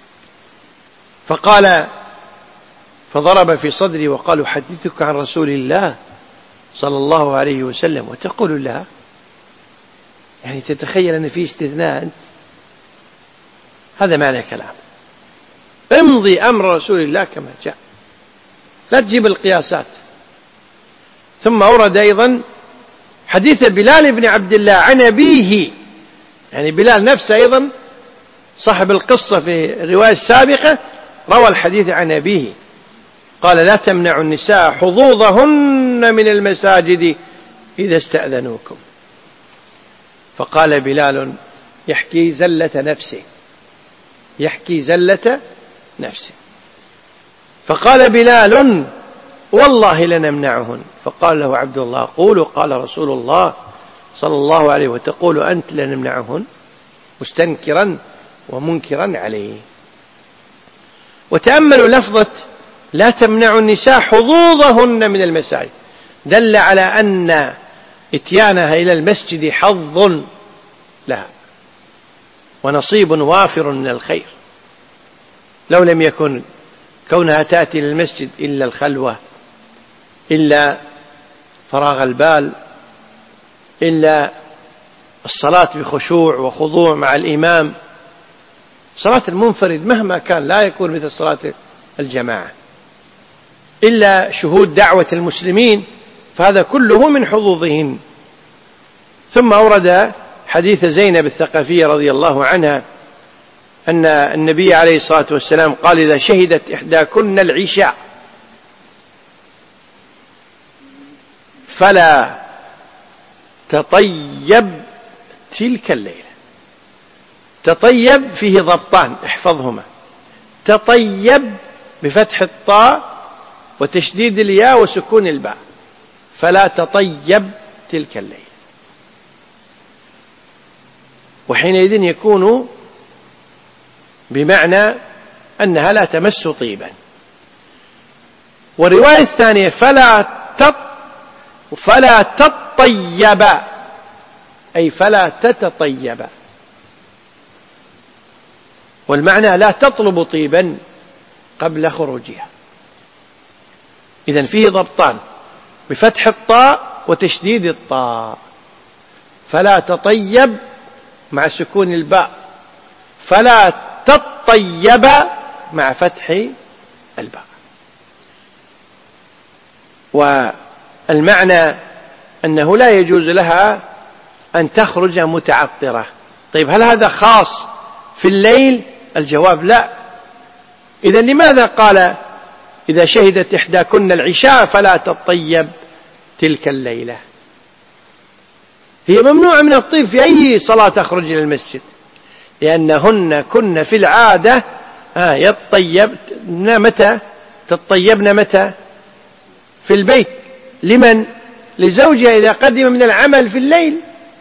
فقال فضرب في صدري وقال أحدثك عن رسول الله صلى الله عليه وسلم وتقول لها، يعني تتخيل أن في استثناء أنت؟ هذا معنى كلام. امضي أمر رسول الله كما جاء، لا تجيب القياسات. ثم أورد أيضا حديث بلال بن عبد الله عن أبيه، يعني بلال نفسه أيضا صاحب القصة في الرواية السابقة روى الحديث عن أبيه قال لا تمنعوا النساء حظوظهن من المساجد إذا استأذنوكم. فقال بلال يحكي زلة نفسه يحكي زلة نفسه فقال بلال والله لنمنعهن. فقال له عبد الله قولوا قال رسول الله صلى الله عليه وتقول أنت لنمنعهن، مستنكرا ومنكرا عليه. وتأملوا لفظة لا تمنعوا النساء حظوظهن من المساجد، دل على أن اتيانها إلى المسجد حظ لها ونصيب وافر من الخير، لو لم يكن كونها تأتي للمسجد إلا الخلوة، إلا فراغ البال، إلا الصلاة بخشوع وخضوع مع الإمام. صلاة المنفرد مهما كان لا يكون مثل صلاة الجماعة، إلا شهود دعوة المسلمين، فهذا كله من حظوظهن. ثم أورد حديث زينب الثقفية رضي الله عنها أن النبي عليه الصلاة والسلام قال إذا شهدت إحداكن العشاء فلا تطيب تلك الليلة. تطيب فيه ضبطان احفظهما، تطيب بفتح الطاء وتشديد الياء وسكون الباء، فلا تطيب تلك الليلة. وحينئذ يكون بمعنى أنها لا تمس طيبا. والرواية الثانية فلا تط فلا تطيب أي فلا تتطيب، والمعنى لا تطلب طيبا قبل خروجها. إذن فيه ضبطان بفتح الطاء وتشديد الطاء، فلا تطيب مع سكون الباء، فلا تطيب مع فتح الباء. والمعنى أنه لا يجوز لها أن تخرج متعطرة. طيب هل هذا خاص في الليل؟ الجواب لا. إذن لماذا قال إذا شهدت إحداكن العشاء فلا تطيب تلك الليلة؟ هي ممنوعة من الطيب في أي صلاة تخرج إلى المسجد، لأنهن كن في العادة آه يطيبن متى؟ تطيبن متى؟ في البيت. لمن؟ لزوجها إذا قدم من العمل في الليل.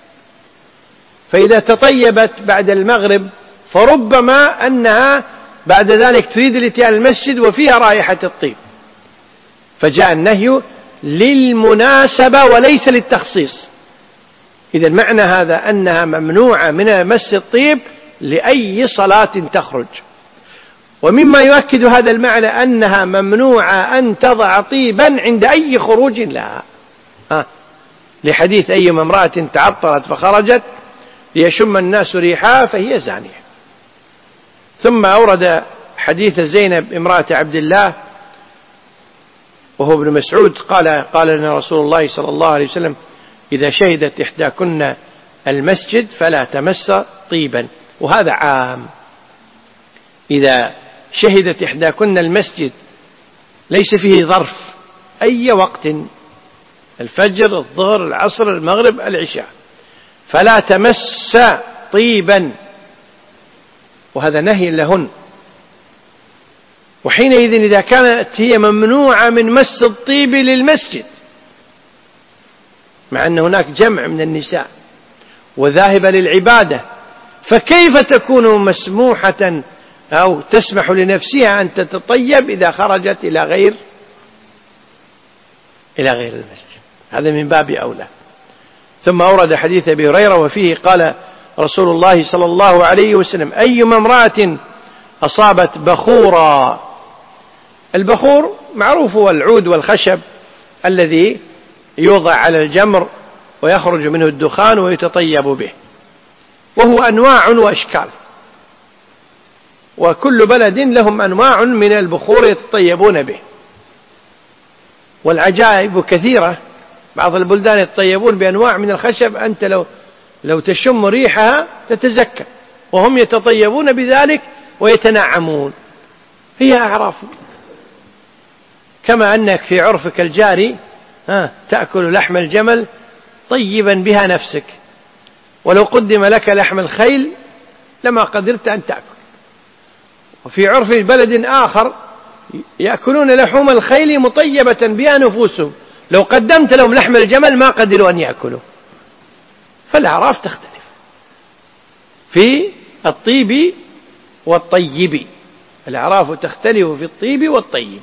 فإذا تطيبت بعد المغرب فربما أنها بعد ذلك تريد الاتيان المسجد وفيها رائحة الطيب، فجاء النهي للمناسبة وليس للتخصيص. إذا معنى هذا أنها ممنوعة من مس الطيب لأي صلاة تخرج. ومما يؤكد هذا المعنى أنها ممنوعة أن تضع طيبا عند أي خروج لها، ها لحديث أيما امرأة تعطرت فخرجت ليشم الناس ريحها فهي زانية. ثم أورد حديث زينب امرأة عبد الله وهو ابن مسعود قال قال لنا رسول الله صلى الله عليه وسلم إذا شهدت إحداكن المسجد فلا تمس طيبا. وهذا عام، إذا شهدت إحداكن المسجد ليس فيه ظرف، أي وقت، الفجر، الظهر، العصر، المغرب، العشاء، فلا تمس طيبا، وهذا نهي لهن. وحينئذ إذا كانت هي ممنوعة من مس الطيب للمسجد مع أن هناك جمع من النساء وذاهبة للعبادة، فكيف تكون مسموحة أو تسمح لنفسها أن تتطيب إذا خرجت إلى غير إلى غير المسجد؟ هذا من باب أولى. ثم أورد حديث أبي هريرة وفيه قال رسول الله صلى الله عليه وسلم أيما امرأة أصابت بخورا. البخور معروف هو العود والخشب الذي يوضع على الجمر ويخرج منه الدخان ويتطيب به، وهو أنواع وأشكال، وكل بلد لهم أنواع من البخور يتطيبون به، والعجائب كثيرة. بعض البلدان يتطيبون بأنواع من الخشب أنت لو لو تشم ريحها تتزكى، وهم يتطيبون بذلك ويتنعمون. هي أعراف، كما أنك في عرفك الجاري تأكل لحم الجمل طيبا بها نفسك، ولو قدم لك لحم الخيل لما قدرت أن تأكل. وفي عرف بلد آخر يأكلون لحوم الخيل مطيبة بها نفوسهم، لو قدمت لهم لحم الجمل ما قدروا أن يأكلوا. فالأعراف تختلف في الطيب والطيب، الأعراف تختلف في الطيب والطيب.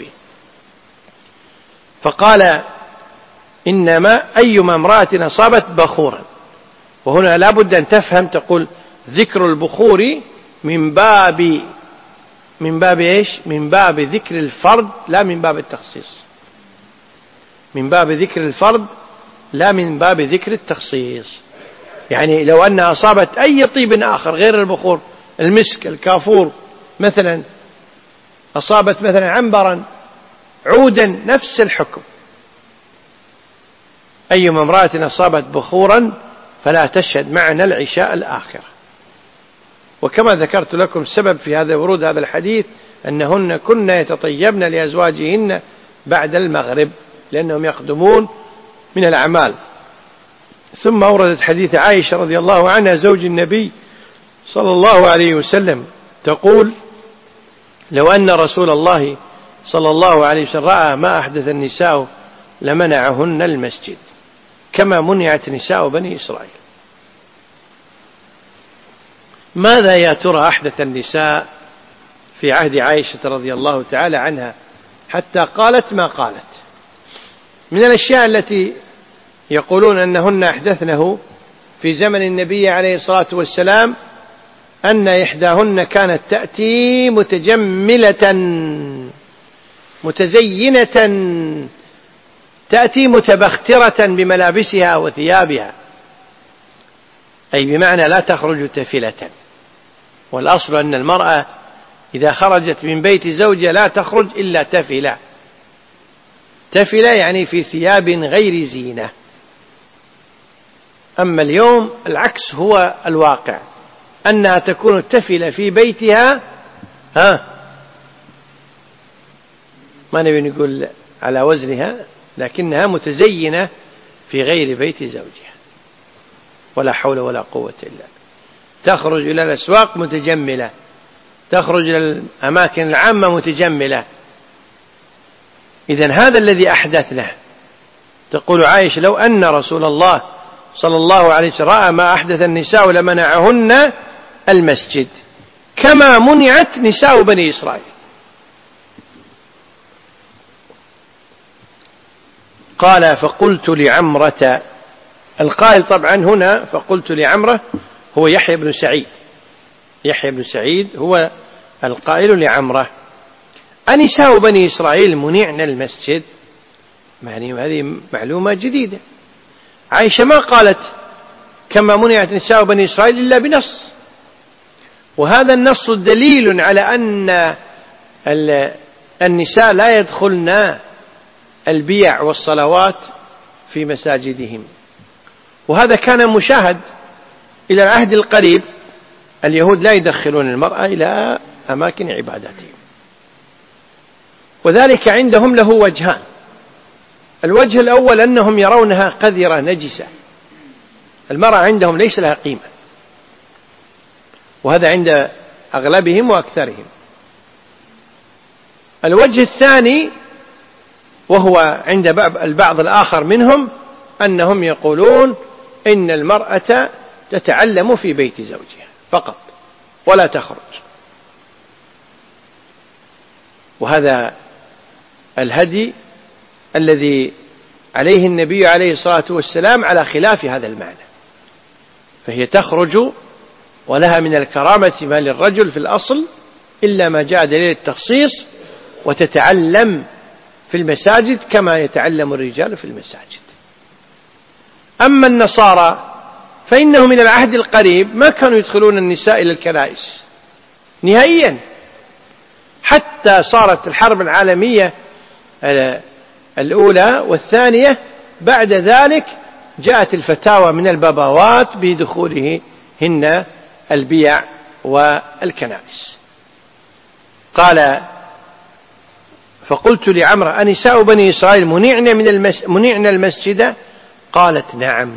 فقال إنما أيما امرأة أصابت بخورا، وهنا لا بد أن تفهم، تقول ذكر البخور من باب من باب إيش؟ من باب ذكر الفرد لا من باب التخصيص، من باب ذكر الفرد لا من باب ذكر التخصيص. يعني لو أن أصابت أي طيب آخر غير البخور، المسك، الكافور مثلا، أصابت مثلا عنبرا، عودا، نفس الحكم. أيما امرأة أصابت بخورا فلا تشهد معنا العشاء الآخرة. وكما ذكرت لكم السبب في هذا ورود هذا الحديث أنهن كن يتطيبن لأزواجهن بعد المغرب لأنهم يخدمون من الأعمال. ثم أوردت حديث عائشة رضي الله عنها زوج النبي صلى الله عليه وسلم تقول لو أن رسول الله صلى الله عليه وسلم رأى ما أحدث النساء لمنعهن المسجد كما منعت نساء بني إسرائيل. ماذا يا ترى أحدث النساء في عهد عائشة رضي الله تعالى عنها حتى قالت ما قالت؟ من الأشياء التي يقولون أنهن أحدثنه في زمن النبي عليه الصلاة والسلام أن إحداهن كانت تأتي متجملة متزينة، تأتي متبخترة بملابسها وثيابها، أي بمعنى لا تخرج تفلة. والأصل أن المرأة إذا خرجت من بيت زوجها لا تخرج إلا تفلة، تفلة يعني في ثياب غير زينة. أما اليوم العكس هو الواقع، أنها تكون تفلة في بيتها، ها ما نبي نقول على وزنها، لكنها متزينة في غير بيت زوجها، ولا حول ولا قوة إلا. تخرج إلى الأسواق متجملة، تخرج إلى الأماكن العامة متجملة. إذن هذا الذي أحدثناه. تقول عائشة لو أن رسول الله صلى الله عليه وسلم رأى ما أحدث النساء لمنعهن المسجد كما منعت نساء بني إسرائيل. قال فقلت لعمرة، القائل طبعا هنا فقلت لعمرة هو يحيى بن سعيد، يحيى بن سعيد هو القائل لعمرة أنساء بني إسرائيل منعنا المسجد؟ يعني هذه معلومة جديدة. عائشة ما قالت كما منعت نساء بني إسرائيل إلا بنص، وهذا النص دليل على أن النساء لا يدخلن البيع والصلوات في مساجدهم، وهذا كان مشاهد إلى العهد القريب. اليهود لا يدخلون المرأة إلى أماكن عباداتهم، وذلك عندهم له وجهان. الوجه الأول أنهم يرونها قذرة نجسة، المرأة عندهم ليس لها قيمة، وهذا عند أغلبهم وأكثرهم. الوجه الثاني وهو عند البعض الآخر منهم أنهم يقولون إن المرأة تتعلم في بيت زوجها فقط ولا تخرج، وهذا الهدي الذي عليه النبي عليه الصلاة والسلام على خلاف هذا المعنى. فهي تخرج ولها من الكرامة ما للرجل في الأصل إلا ما جاء دليل التخصيص، وتتعلم في المساجد كما يتعلم الرجال في المساجد. أما النصارى فإنه من العهد القريب ما كانوا يدخلون النساء إلى الكنائس نهائيا، حتى صارت الحرب العالمية الأولى والثانية، بعد ذلك جاءت الفتاوى من البابوات بدخولهن البيع والكنائس. قال فقلت لعمرو: أنساء بني إسرائيل منعن من المس... منعن المسجد؟ قالت: نعم.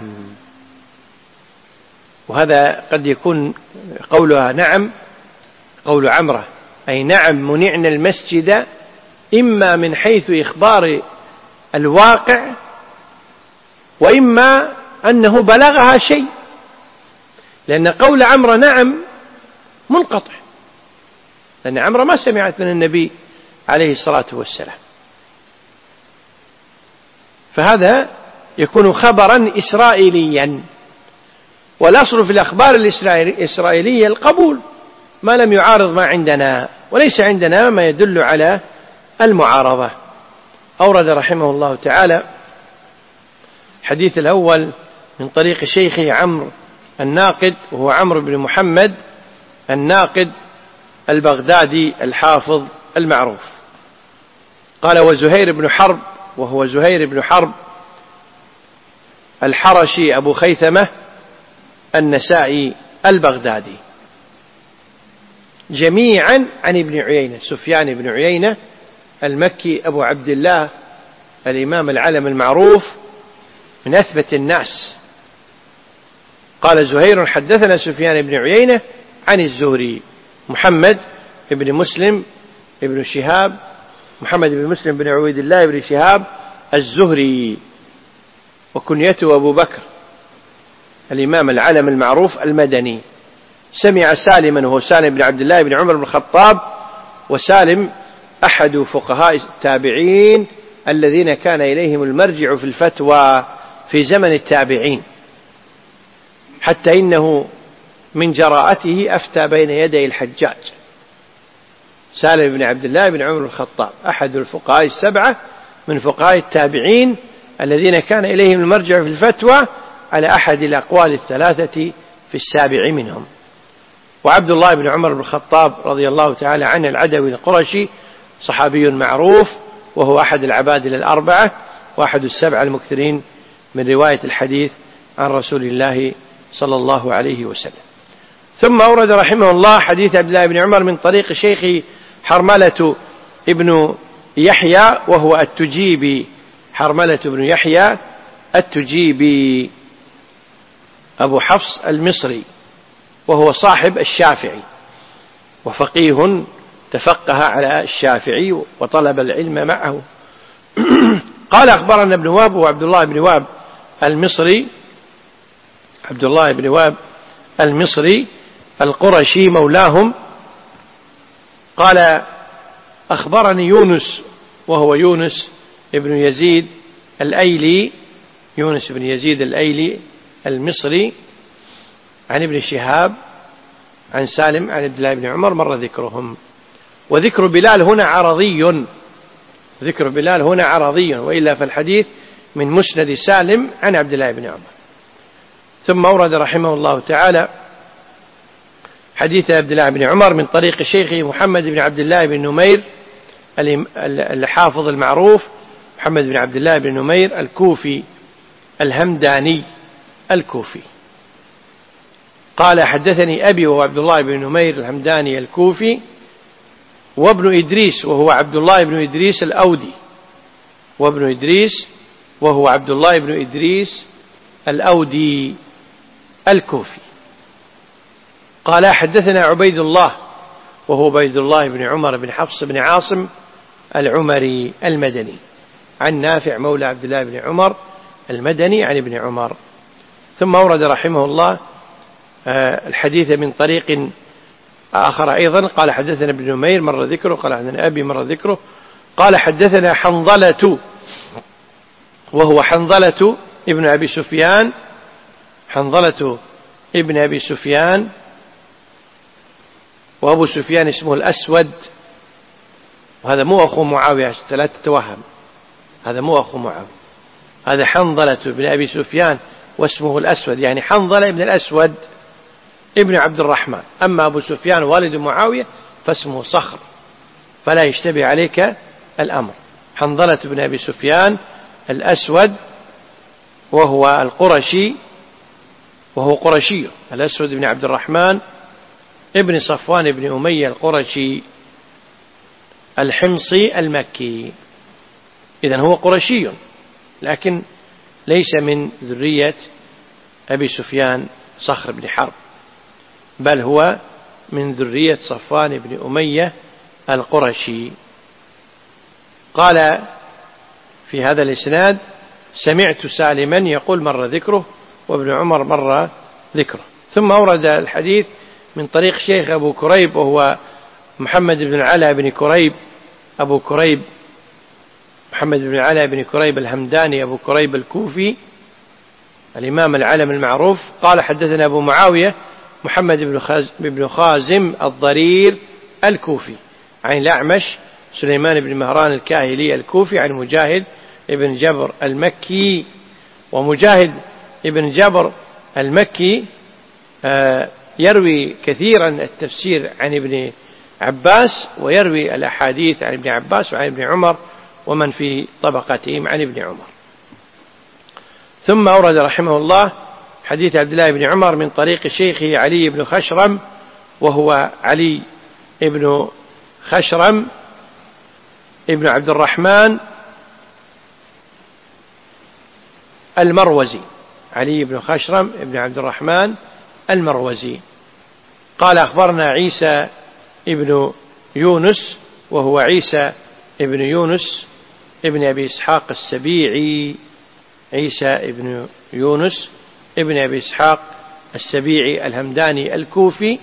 وهذا قد يكون قولها نعم، قول عمرو أي نعم منعن المسجد، إما من حيث إخبار الواقع، وإما أنه بلغها شيء، لأن قول عمرو نعم منقطع، لأن عمرو ما سمعت من النبي عليه الصلاة والسلام، فهذا يكون خبرا إسرائيليا. والأصل في الأخبار الإسرائيلية القبول ما لم يعارض ما عندنا، وليس عندنا ما يدل على المعارضة. أورد رحمه الله تعالى الحديث الأول من طريق شيخه عمرو الناقد، وهو عمرو بن محمد الناقد البغدادي الحافظ المعروف. قال: وزهير بن حرب، وهو زهير بن حرب الحرشي أبو خيثمة النسائي البغدادي، جميعا عن ابن عيينة، سفيان بن عيينة المكي أبو عبد الله الإمام العلم المعروف من أثبت الناس. قال زهير: حدثنا سفيان بن عيينة عن الزهري محمد بن مسلم بن شهاب، محمد بن مسلم بن عبيد الله بن شهاب الزهري، وكنيته أبو بكر الإمام العلم المعروف المدني. سمع سالما، وهو سالم بن عبد الله بن عمر بن الخطاب، وسالم أحد فقهاء التابعين الذين كان إليهم المرجع في الفتوى في زمن التابعين، حتى إنه من جراءته أفتى بين يدي الحجاج. سالم بن عبد الله بن عمر بن الخطاب أحد الفقهاء السبعة من فقهاء التابعين الذين كان إليهم المرجع في الفتوى على أحد الأقوال الثلاثة في السابع منهم. وعبد الله بن عمر بن الخطاب رضي الله تعالى عنه العدوي القرشي صحابي معروف، وهو أحد العبادلة الأربعة وأحد السبعة المكثرين من رواية الحديث عن رسول الله صلى الله عليه وسلم. ثم أورد رحمه الله حديث عبد الله بن عمر من طريق شيخ حرملة ابن يحيى، وهو التجيبي، حرملة بن يحيى التجيبي أبو حفص المصري، وهو صاحب الشافعي وفقيه تفقه على الشافعي وطلب العلم معه. قال: أخبرنا ابن وهب، وعبد الله بن وهب المصري، عبد الله بن وهب المصري القرشي مولاهم. قال: أخبرني يونس، وهو يونس ابن يزيد الأيلي، يونس بن يزيد الأيلي المصري، عن ابن شهاب عن سالم عن عبد الله بن عمر، مر ذكرهم. وذكر بلال هنا عرضي، ذكر بلال هنا عرضي، وإلا فالحديث من مسند سالم عن عبد الله بن عمر. ثم أورد رحمه الله تعالى حديث عبد الله بن عمر من طريق شيخه محمد بن عبد الله بن نمير الحافظ المعروف، محمد بن عبد الله بن نمير الكوفي الهمداني الكوفي. قال: حدثني أبي، وهو عبد الله بن نمير الهمداني الكوفي، وابن إدريس، وهو عبد الله بن إدريس الأودي، وابن إدريس وهو عبد الله بن إدريس الأودي الكوفي. قال: حدثنا عبيد الله، وهو عبيد الله بن عمر بن حفص بن عاصم العمري المدني، عن نافع مولى عبد الله بن عمر المدني عن ابن عمر. ثم أورد رحمه الله الحديث من طريق آخر أيضا. قال: حدثنا ابن نمير، مر ذكره. قال: حدثنا أبي، مر ذكره. قال: حدثنا حنظلة، وهو حنظلة ابن أبي سفيان، حنظلة ابن أبي سفيان، وأبو سفيان اسمه الأسود، وهذا مو أخو معاوية، لا تتوهم، هذا مو أخو معاوية، هذا حنظلة ابن أبي سفيان واسمه الأسود، يعني حنظلة ابن الأسود ابن عبد الرحمن. أما أبو سفيان والد معاوية فاسمه صخر، فلا يشتبه عليك الأمر. حنظلة ابن أبي سفيان الأسود، وهو القرشي، وهو قرشي، الأسود بن عبد الرحمن ابن صفوان بن أمية القرشي الحمصي المكي. إذن هو قرشي لكن ليس من ذرية أبي سفيان صخر بن حرب، بل هو من ذرية صفوان بن أمية القرشي. قال في هذا الإسناد: سمعت سالما يقول مر ذكره، وابن عمر مر ذكره. ثم أورد الحديث من طريق شيخ أبو كريب، وهو محمد بن العلاء بن كريب أبو كريب محمد بن العلاء بن كريب الهمداني أبو كريب الكوفي الإمام العلم المعروف. قال: حدثنا أبو معاوية محمد بن خازم الضرير الكوفي عن الأعمش سليمان بن مهران الكاهلي الكوفي عن مجاهد ابن جبر المكي. ومجاهد ابن جبر المكي يروي كثيرا التفسير عن ابن عباس، ويروي الأحاديث عن ابن عباس وعن ابن عمر ومن في طبقتهم عن ابن عمر. ثم أورد رحمه الله حديث عبد الله بن عمر من طريق شيخه علي بن خشرم، وهو علي بن خشرم ابن عبد الرحمن المروزي، علي بن خشرم ابن عبد الرحمن المروزي. قال: أخبرنا عيسى ابن يونس، وهو عيسى ابن يونس ابن أبي إسحاق السبيعي، عيسى ابن يونس ابن أبي إسحاق السبيعي الهمداني الكوفي.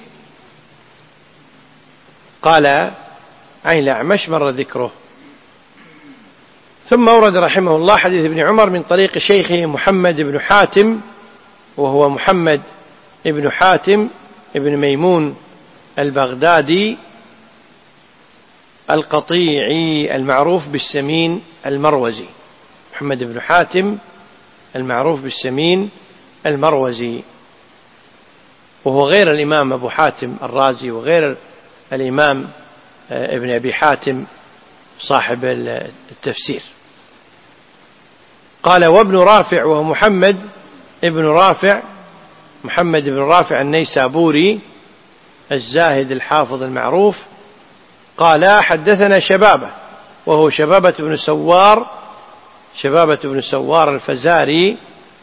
قال: عن الأعمش مر ذكره. ثم أورد رحمه الله حديث ابن عمر من طريق شيخه محمد بن حاتم، وهو محمد ابن حاتم ابن ميمون البغدادي القطيعي المعروف بالسمين المروزي، محمد بن حاتم المعروف بالسمين المروزي، وهو غير الإمام أبو حاتم الرازي وغير الإمام ابن أبي حاتم صاحب التفسير. قال: وابن رافع، وهو محمد ابن رافع محمد بن رافع النيسابوري الزاهد الحافظ المعروف. قال: حدثنا شبابة، وهو شبابة بن سوار شبابة بن سوار الفزاري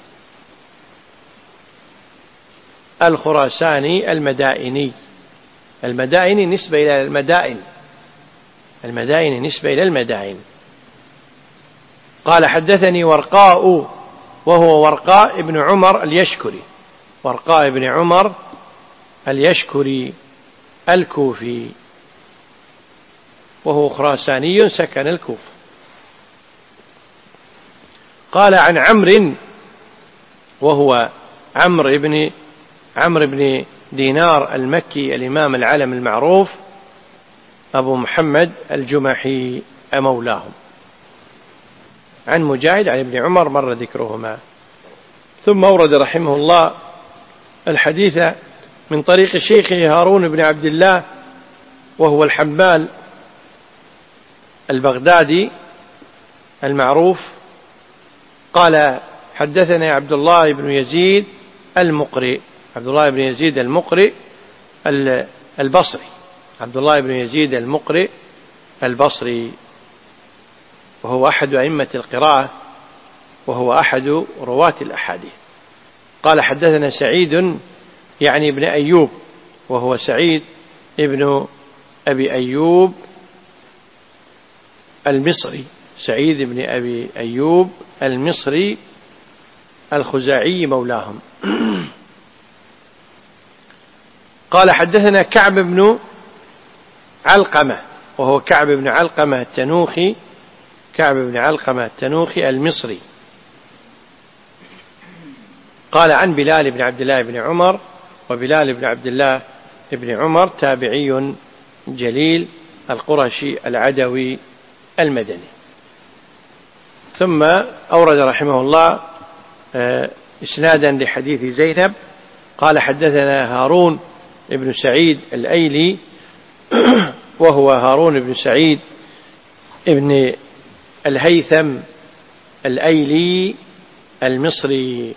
الخراساني المدائني. المدائن نسبة إلى المدائن المدائن نسبة إلى المدائن. قال: حدثني ورقاء، وهو ورقاء ابن عمر اليشكري ورقاء ابن عمر اليشكري الكوفي، وهو خراساني سكن الكوفة. قال: عن عمرو، وهو عمرو بن عمرو بن دينار المكي الإمام العلم المعروف أبو محمد الجمحي مولاهم، عن مجاهد عن ابن عمر مر ذكرهما. ثم أورد رحمه الله الحديث من طريق شيخه هارون بن عبد الله، وهو الحمال البغدادي المعروف. قال: حدثنا عبد الله بن يزيد المقري عبد الله بن يزيد المقري البصري عبد الله بن يزيد المقري البصري، وهو أحد أئمة القراءة، وهو أحد رواة الأحاديث. قال: حدثنا سعيد يعني ابن أيوب، وهو سعيد ابن أبي أيوب المصري سعيد بن أبي أيوب المصري الخزاعي مولاهم. قال: حدثنا كعب بن علقمة، وهو كعب بن علقمة التنوخي كعب بن علقمة التنوخي المصري. قال: عن بلال بن عبد الله بن عمر، وبلال بن عبد الله بن عمر تابعي جليل القرشي العدوي المدني. ثم أورد رحمه الله إسنادا لحديث زينب. قال: حدثنا هارون بن سعيد الأيلي، وهو هارون بن سعيد ابن الهيثم الأيلي المصري.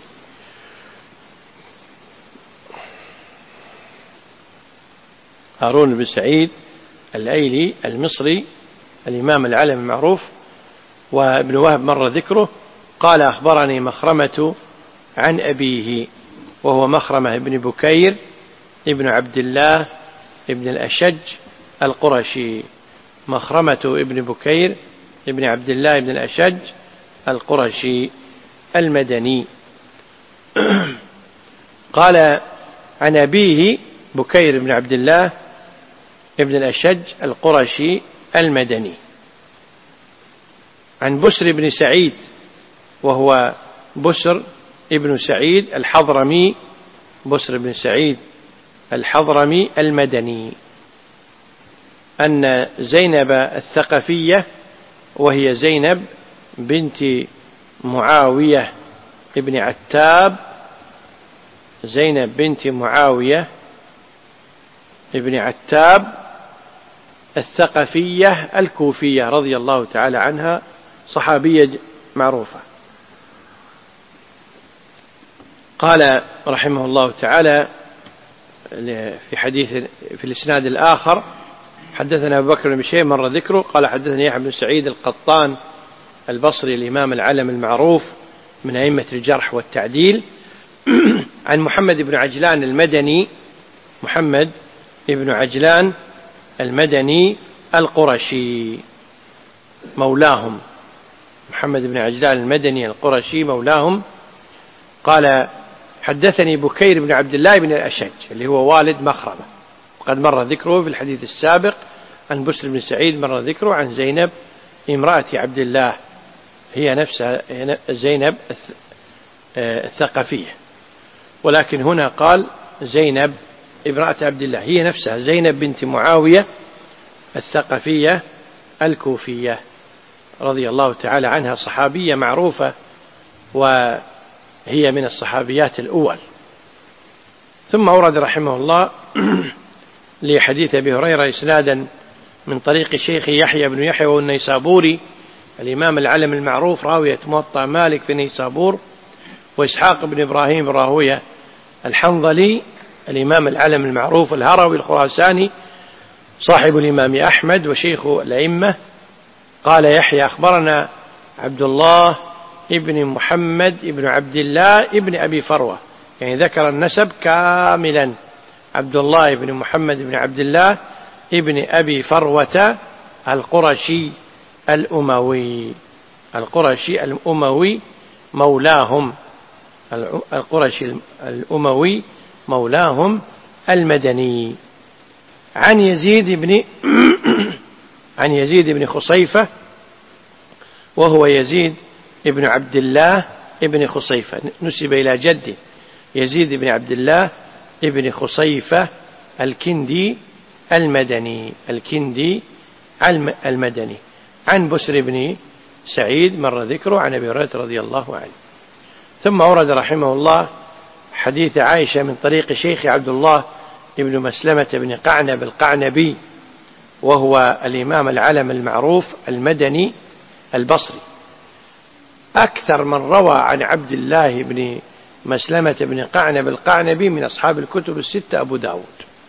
هارون بن سعيد الأيلي المصري الإمام العلم المعروف، وابن وهب مر ذكره. قال أخبرني مخرمة عن أبيه وهو مخرمة بن بكير ابن عبد الله ابن الأشج القرشي، مخرمة ابن بكير ابن عبد الله ابن الأشج القرشي المدني. قال عن أبيه بكير بن عبد الله ابن الأشج القرشي المدني، عن بسر بن سعيد وهو بسر ابن سعيد الحضرمي، بسر بن سعيد الحضرمي المدني، أن زينب الثقفية وهي زينب بنت معاوية ابن عتاب، زينب بنت معاوية ابن عتاب الثقفية الكوفية رضي الله تعالى عنها، صحابية معروفة. قال رحمه الله تعالى في حديث في الإسناد الآخر: حدثنا أبو بكر بن شيبة مر ذكره، قال حدثني يحيى بن سعيد القطان البصري الإمام العلم المعروف من أئمة الجرح والتعديل، عن محمد بن عجلان المدني، محمد بن عجلان المدني القرشي مولاهم، محمد بن عجلان المدني القرشي مولاهم. قال حدثني بكير بن عبد الله بن الأشج اللي هو والد مخرمة، وقد مر ذكره في الحديث السابق. عن بسر بن سعيد مر ذكره، عن زينب امرأة عبد الله هي نفسها زينب الثقفية، ولكن هنا قال زينب امرأة عبد الله، هي نفسها زينب بنت معاوية الثقفية الكوفية رضي الله تعالى عنها، صحابية معروفة وهي من الصحابيات الأول. ثم أورد رحمه الله لحديث أبي هريرة إسنادا من طريق شيخ يحيى بن يحيى والنيسابوري الإمام العلم المعروف راوية موطأ مالك في نيسابور، وإسحاق بن إبراهيم راهوية الحنظلي الإمام العلم المعروف الهروي الخراساني صاحب الإمام أحمد وشيخ الأئمة. قال يحيى أخبرنا عبد الله ابن محمد ابن عبد الله ابن أبي فروة، يعني ذكر النسب كاملا، عبد الله بن محمد بن عبد الله ابن أبي فروة القرشي الأموي، القرشي الأموي مولاهم، القرشي الأموي مولاهم المدني، عن يزيد بن عن يزيد بن خصيفة وهو يزيد ابن عبد الله ابن خصيفة، نسب إلى جده يزيد بن عبد الله ابن خصيفة الكندي المدني، الكندي المدني، عن بسر بن سعيد مر ذكره، عن أبي هريرة رضي الله عنه. ثم أورد رحمه الله حديث عائشة من طريق شيخ عبد الله ابن مسلمة بن قعنب القعنبي وهو الإمام العلم المعروف المدني البصري، أكثر من روى عن عبد الله بن مسلمة بن قعنب القعنبي من أصحاب الكتب الستة أبو داود،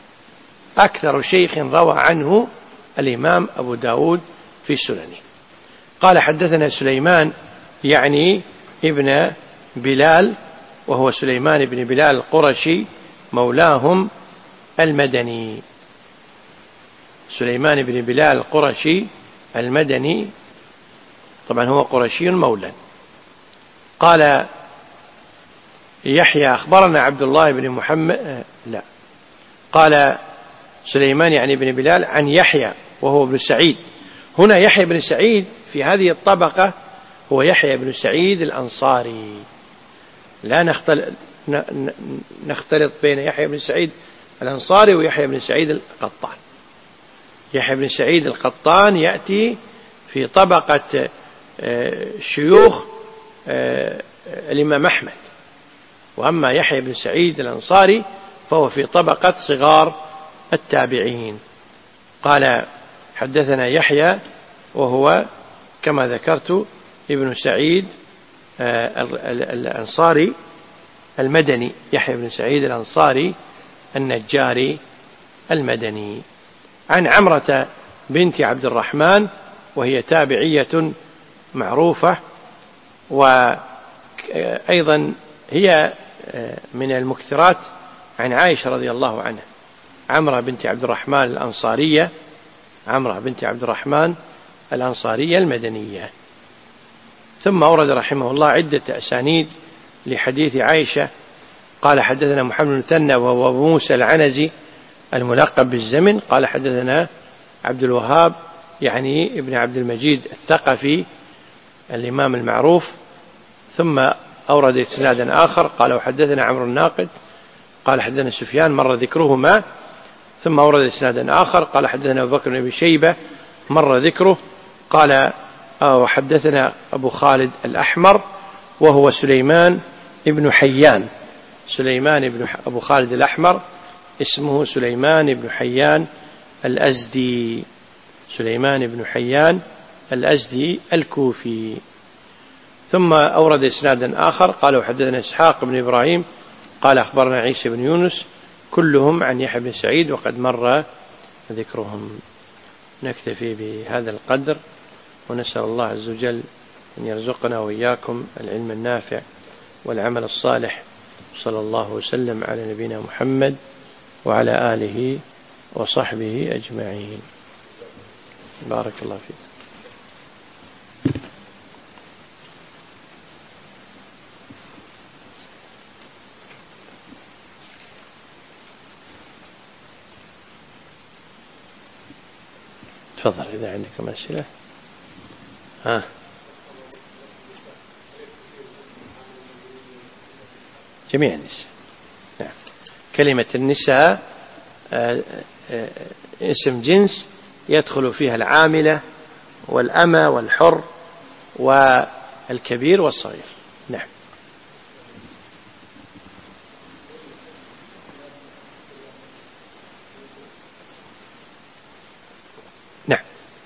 أكثر شيخ روى عنه الإمام أبو داود في سننه. قال حدثنا سليمان يعني ابن بلال وهو سليمان بن بلال القرشي مولاهم المدني، سليمان بن بلال القرشي المدني، طبعا هو قرشي مولى. قال يحيى أخبرنا عبد الله بن محمد، لا قال سليمان يعني بن بلال عن يحيى وهو ابن سعيد، هنا يحيى بن سعيد في هذه الطبقة هو يحيى بن سعيد الأنصاري، لا نختلط, نختلط بين يحيى بن سعيد الأنصاري ويحيى بن سعيد القطان. يحيى بن سعيد القطان يأتي في طبقة شيوخ الإمام أحمد، وأما يحيى بن سعيد الأنصاري فهو في طبقة صغار التابعين. قال حدثنا يحيى وهو كما ذكرت ابن سعيد الأنصاري المدني، يحيى بن سعيد الأنصاري النجاري المدني، عن عمرة بنت عبد الرحمن وهي تابعية معروفة، وأيضا هي من المكثرات عن عائشة رضي الله عنها، عمرة بنت عبد الرحمن الأنصارية، عمرة بنت عبد الرحمن الأنصارية المدنية. ثم أورد رحمه الله عدة أسانيد لحديث عائشة. قال حدثنا محمد بن مثنى وهو أبو موسى العنزي الملقب بالزمن، قال حدثنا عبد الوهاب يعني ابن عبد المجيد الثقفي الإمام المعروف. ثم أورد إسنادا آخر قال وحدثنا عمرو الناقد قال حدثنا سفيان مر ذكرهما. ثم أورد إسنادا آخر قال حدثنا أبو بكر بن أبي شيبة مر ذكره. قال وحدثنا أبو خالد الأحمر وهو سليمان ابن حيان، سليمان ابن أبو خالد الأحمر اسمه سليمان ابن حيان الأزدي، سليمان ابن حيان الأزدي الكوفي. ثم أورد إسنادا آخر قال وحدثنا إسحاق بن إبراهيم قال أخبرنا عيسى بن يونس كلهم عن يحيى بن سعيد وقد مر ذكرهم. نكتفي بهذا القدر، ونسأل الله عز وجل أن يرزقنا وإياكم العلم النافع والعمل الصالح. صلى الله وسلم على نبينا محمد وعلى آله وصحبه أجمعين. بارك الله فيك. تفضل إذا عندكم أسئلة. ها جميع النساء. نعم. كلمة النساء اسم جنس يدخل فيها العاملة والأمة والحر والكبير والصغير. نعم. نعم.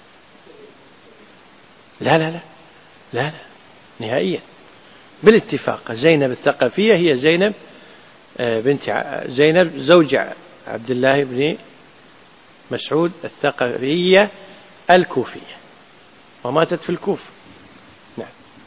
لا لا لا لا لا نهائيا بالاتفاق. زينب الثقفية هي زينب بنت زينب زوج عبد الله بن مسعود الثقفية الكوفية، وماتت في الكوفة. نعم.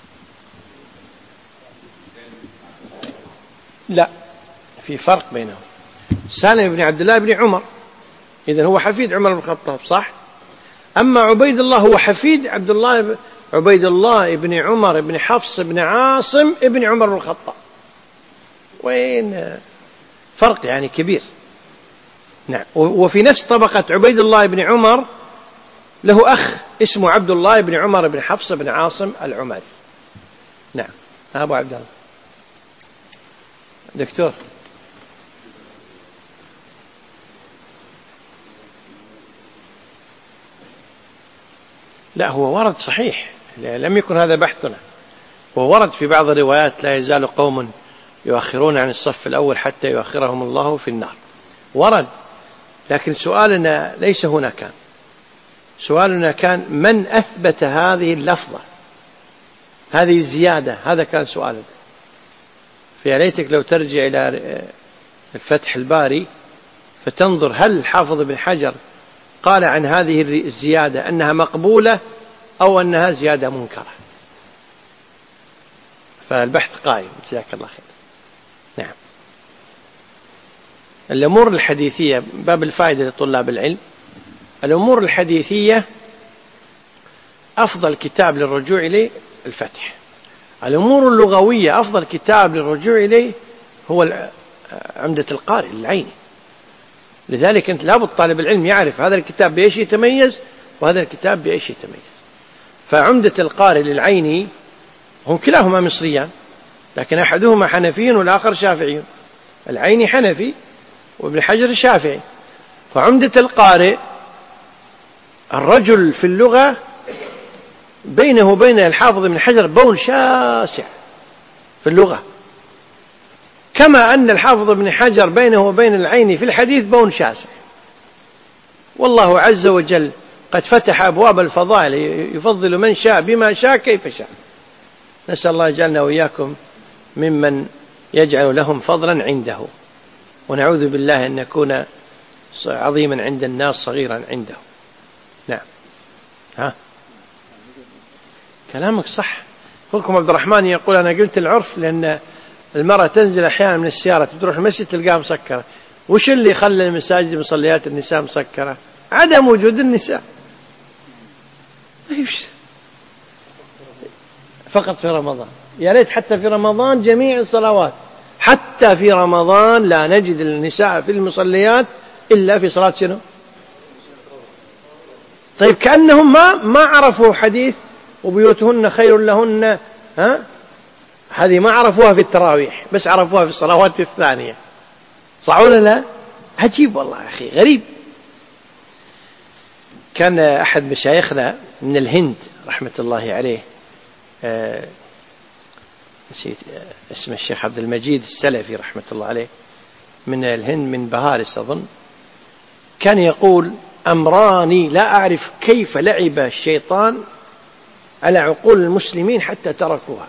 لا، في فرق بينهم. سالم بن عبد الله بن عمر، إذن هو حفيد عمر بن الخطاب صح؟ أما عبيد الله هو حفيد عبد الله، عبيد الله بن عمر بن حفص بن عاصم ابن عمر بن الخطاب. وين فرق يعني كبير. نعم. وفي نفس طبقة عبيد الله بن عمر له أخ اسمه عبد الله بن عمر بن حفص بن عاصم العمري. نعم. أبو عبد الله دكتور. لا، هو ورد صحيح، لم يكن هذا بحثنا. هو ورد في بعض الروايات لا يزال قوم يؤخرون عن الصف الأول حتى يؤخرهم الله في النار، ورد. لكن سؤالنا ليس هنا كان، سؤالنا كان من أثبت هذه اللفظة، هذه الزيادة، هذا كان سؤالنا. فيا ليتك لو ترجع إلى الفتح الباري فتنظر هل الحافظ بن حجر قال عن هذه الزيادة أنها مقبولة أو أنها زيادة منكرة. فالبحث قائم. جزاك الله خير. نعم. الأمور الحديثية، باب الفائدة لطلاب العلم. الأمور الحديثية أفضل كتاب للرجوع إليه الفتح. الأمور اللغوية أفضل كتاب للرجوع إليه هو عمدة القارئ العيني. لذلك أنت لابد طالب العلم يعرف هذا الكتاب بإيش يتميز وهذا الكتاب بإيش يتميز. فعمدة القارئ للعيني هم كلاهما مصريان، لكن أحدهما حنفي والآخر شافعي. العيني حنفي وابن حجر شافعي. فعمدة القارئ الرجل في اللغة بينه وبين الحافظ ابن حجر بون شاسع في اللغة، كما أن الحافظ ابن حجر بينه وبين العيني في الحديث بون شاسع. والله عز وجل قد فتح أبواب الفضائل يفضل من شاء بما شاء كيف شاء. نسأل الله يجعلنا وإياكم ممن يجعل لهم فضلا عنده، ونعوذ بالله أن نكون عظيما عند الناس صغيرا عنده. نعم. ها كلامك صح. أخوكم عبد الرحمن يقول أنا قلت العرف لأن المرأة تنزل أحيانا من السيارة تروح المسجد تلقاها مسكرة. وش اللي خلى المساجد مصليات النساء مسكرة؟ عدم وجود النساء. فقط في رمضان. يا ريت حتى في رمضان جميع الصلوات، حتى في رمضان لا نجد النساء في المصليات إلا في صلاة شنو؟ طيب كأنهم ما ما عرفوا حديث وبيوتهن خير لهن، ها؟ هذه ما عرفوها في التراويح، بس عرفوها في الصلوات الثانية. صح ولا لا؟ عجيب والله يا أخي، غريب. كان أحد مشايخنا من الهند رحمة الله عليه، آه نسيت اسم الشيخ عبد المجيد السلفي رحمة الله عليه، من الهند من بهارس أظن، كان يقول أمران لا أعرف كيف لعب الشيطان على عقول المسلمين حتى تركوها.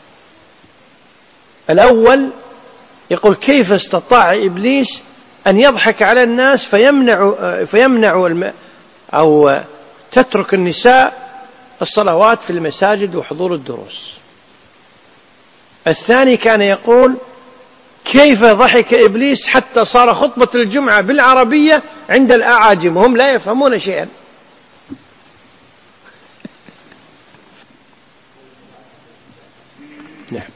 الأول يقول كيف استطاع إبليس أن يضحك على الناس فيمنع فيمنع الم أو تترك النساء الصلوات في المساجد وحضور الدروس. الثاني كان يقول كيف ضحك إبليس حتى صار خطبة الجمعة بالعربية عند الأعاجم وهم لا يفهمون شيئا. نعم.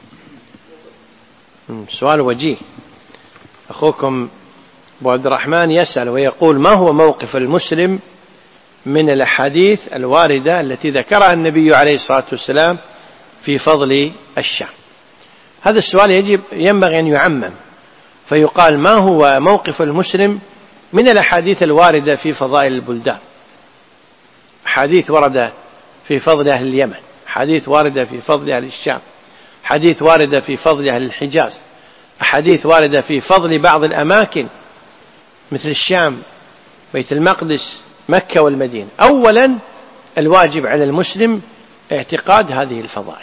سؤال وجيه. أخوكم أبو عبد الرحمن يسأل ويقول ما هو موقف المسلم من الأحاديث الواردة التي ذكرها النبي عليه الصلاة والسلام في فضل الشام؟ هذا السؤال يجب ينبغي أن يعمم، فيقال ما هو موقف المسلم من الأحاديث الواردة في فضائل البلدان. حديث ورد في فضل أهل اليمن، حديث واردة في فضل أهل الشام، حديث واردة في فضل أهل الحجاز، حديث واردة في فضل بعض الأماكن مثل الشام، بيت المقدس، مكة والمدينة. أولا الواجب على المسلم اعتقاد هذه الفضائل.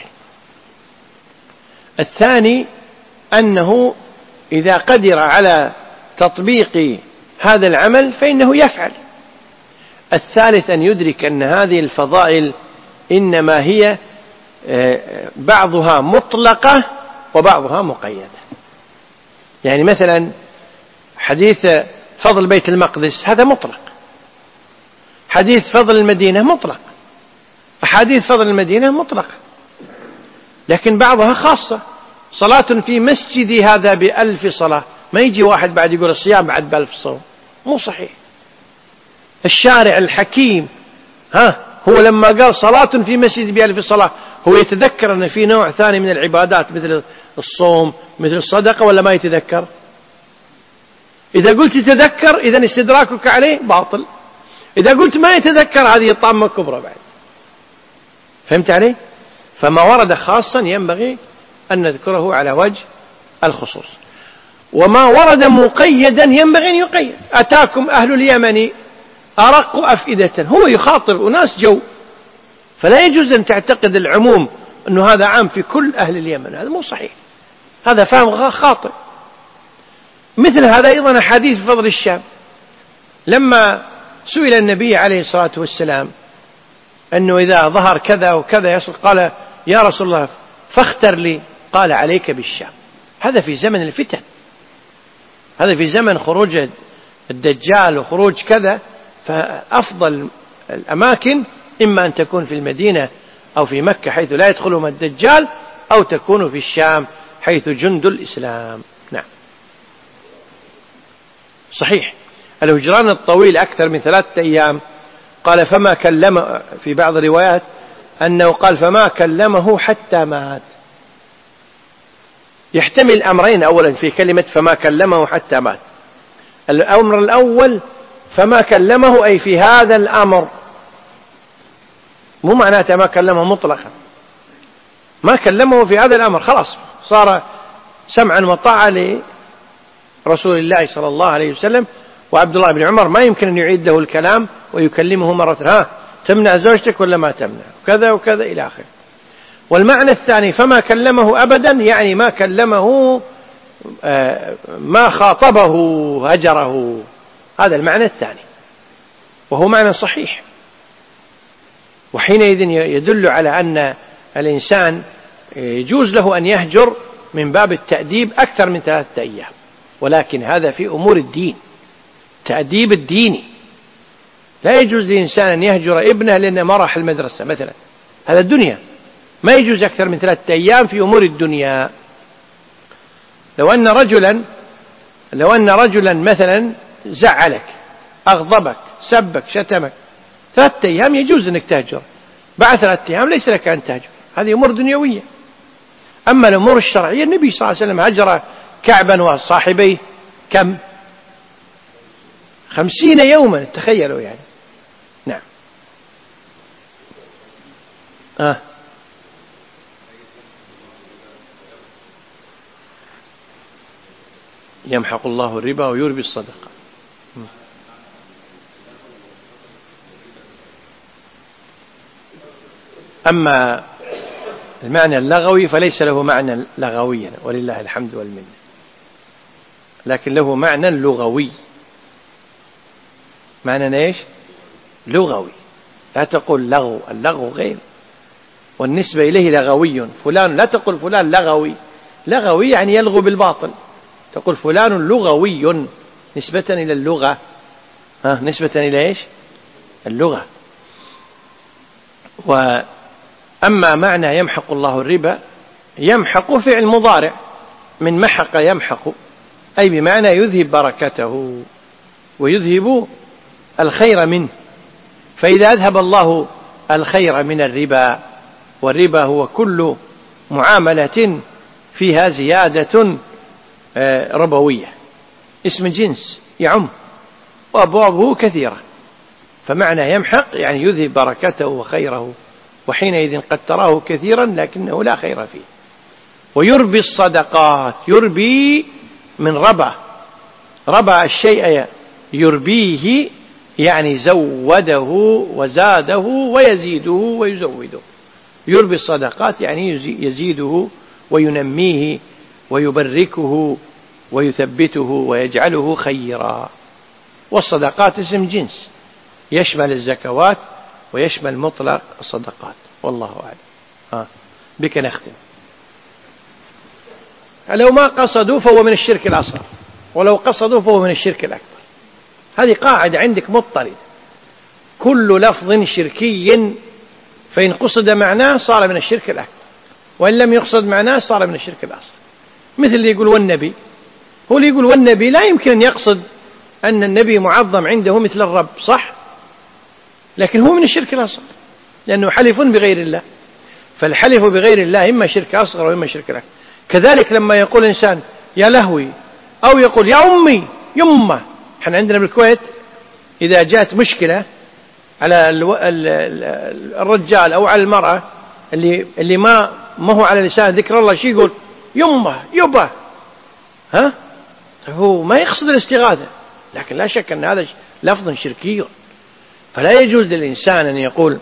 الثاني أنه إذا قدر على تطبيق هذا العمل فإنه يفعل. الثالث أن يدرك أن هذه الفضائل إنما هي بعضها مطلقة وبعضها مقيدة. يعني مثلا حديث فضل بيت المقدس هذا مطلق، حديث فضل المدينة مطلق، أحاديث فضل المدينة مطلقة، لكن بعضها خاصة. صلاة في مسجدي هذا بألف صلاة، ما يجي واحد بعد يقول الصيام بعد بألف صوم، مو صحيح. الشارع الحكيم ها هو لما قال صلاة في مسجد بألف صلاة هو يتذكر أن في نوع ثاني من العبادات مثل الصوم مثل الصدقة، ولا ما يتذكر؟ إذا قلت يتذكر إذن استدراكك عليه باطل، إذا قلت ما يتذكر هذه طامة كبرى بعد. فهمت علي؟ فما ورد خاصا ينبغي أن نذكره على وجه الخصوص، وما ورد مقيدا ينبغي أن يقيد. أتاكم أهل اليمن أرق أفئدة، هو يخاطب أناس جو، فلا يجوز أن تعتقد العموم أنه هذا عام في كل أهل اليمن، هذا مو صحيح، هذا فهم خاطئ. مثل هذا أيضا حديث فضل الشام، لما سئل النبي عليه الصلاة والسلام أنه إذا ظهر كذا وكذا يصل، قال يا رسول الله فاختر لي، قال عليك بالشام. هذا في زمن الفتن، هذا في زمن خروج الدجال وخروج كذا، فأفضل الأماكن إما أن تكون في المدينة أو في مكة حيث لا يدخلهم الدجال، أو تكون في الشام حيث جند الإسلام. نعم صحيح. الهجران الطويل أكثر من ثلاثة أيام، قال فما كلم، في بعض الروايات أنه قال فما كلمه حتى مات. يحتمل أمرين، أولا في كلمة فما كلمه حتى مات، الأمر الأول فما كلمه أي في هذا الأمر، مو معناته ما كلمه مطلقا، ما كلمه في هذا الأمر، خلاص صار سمعا وطاعة لرسول الله صلى الله عليه وسلم. وعبد الله بن عمر ما يمكن أن يعيد له الكلام ويكلمه مرة، ها تمنع زوجتك ولا ما تمنع، كذا وكذا إلى آخره. والمعنى الثاني فما كلمه أبدا، يعني ما كلمه ما خاطبه هجره، هذا المعنى الثاني، وهو معنى صحيح. وحينئذ يدل على أن الإنسان يجوز له أن يهجر من باب التأديب أكثر من ثلاثة أيام، ولكن هذا في أمور الدين، تأديب الديني. لا يجوز للإنسان أن يهجر ابنه لأنه ما راح المدرسة مثلا، هذا الدنيا، ما يجوز أكثر من ثلاثة أيام في أمور الدنيا. لو أن رجلا لو أن رجلا مثلا زعلك، أغضبك، سبك، شتمك، ثلاثة أيام يجوز أنك تهجر. بعد ثلاثة أيام ليس لك أن تهجر، هذه أمور دنيوية. أما الأمور الشرعية النبي صلى الله عليه وسلم هجر كعبا وصاحبيه كم؟ خمسين يوما، تخيلوا يعني. نعم. آه. يمحق الله الربا ويربي الصدقة. أما المعنى اللغوي فليس له معنى لغويا ولله الحمد والمنة، لكن له معنى لغوي. معنى ايش؟ لغوي. لا تقول لغو، اللغو غير، والنسبة إليه لغوي. فلان، لا تقول فلان لغوي، لغوي يعني يلغو بالباطل. تقول فلان لغوي نسبة إلى اللغة، ها، نسبة إلى ايش؟ اللغة. وأما معنى يمحق الله الربا، يمحق فعل مضارع من محق يمحق، أي بمعنى يذهب بركته ويذهب الخير منه. فإذا أذهب الله الخير من الربا، والربا هو كل معاملة فيها زيادة ربوية، اسم جنس يعم وأبوابه كثيرة، فمعنى يمحق يعني يذهب بركته وخيره، وحينئذ قد تراه كثيرا لكنه لا خير فيه. ويربي الصدقات، يربي من ربى، ربى الشيء يربيه يعني زوده وزاده ويزيده ويزوده. يربي الصدقات يعني يزيده وينميه ويبركه ويثبته ويجعله خيرا. والصدقات اسم جنس يشمل الزكوات ويشمل مطلق الصدقات، والله أعلم. ها بك نختم. لو ما قصدوا فهو من الشرك الأصغر، ولو قصدوا فهو من الشرك الأكبر. هذه قاعدة عندك مضطردة، كل لفظ شركي فإن قصد معناه صار من الشرك الأكبر، وإن لم يقصد معناه صار من الشرك الأصغر. مثل اللي يقول والنبي، هو اللي يقول والنبي لا يمكن أن يقصد أن النبي معظم عنده مثل الرب، صح؟ لكن هو من الشرك الأصغر لأنه حلف بغير الله. فالحلف بغير الله إما شرك أصغر وإما شرك أكبر. كذلك لما يقول إنسان يا لهوي، أو يقول يا أمي يمه. احنا عندنا بالكويت إذا جاءت مشكلة على الرجال أو على المرأة اللي اللي ما ما هو على لسان ذكر الله، شيء يقول يمه يبه، ها، هو ما يقصد الاستغاثة، لكن لا شك أن هذا لفظ شركي. فلا يجوز للإنسان أن يقول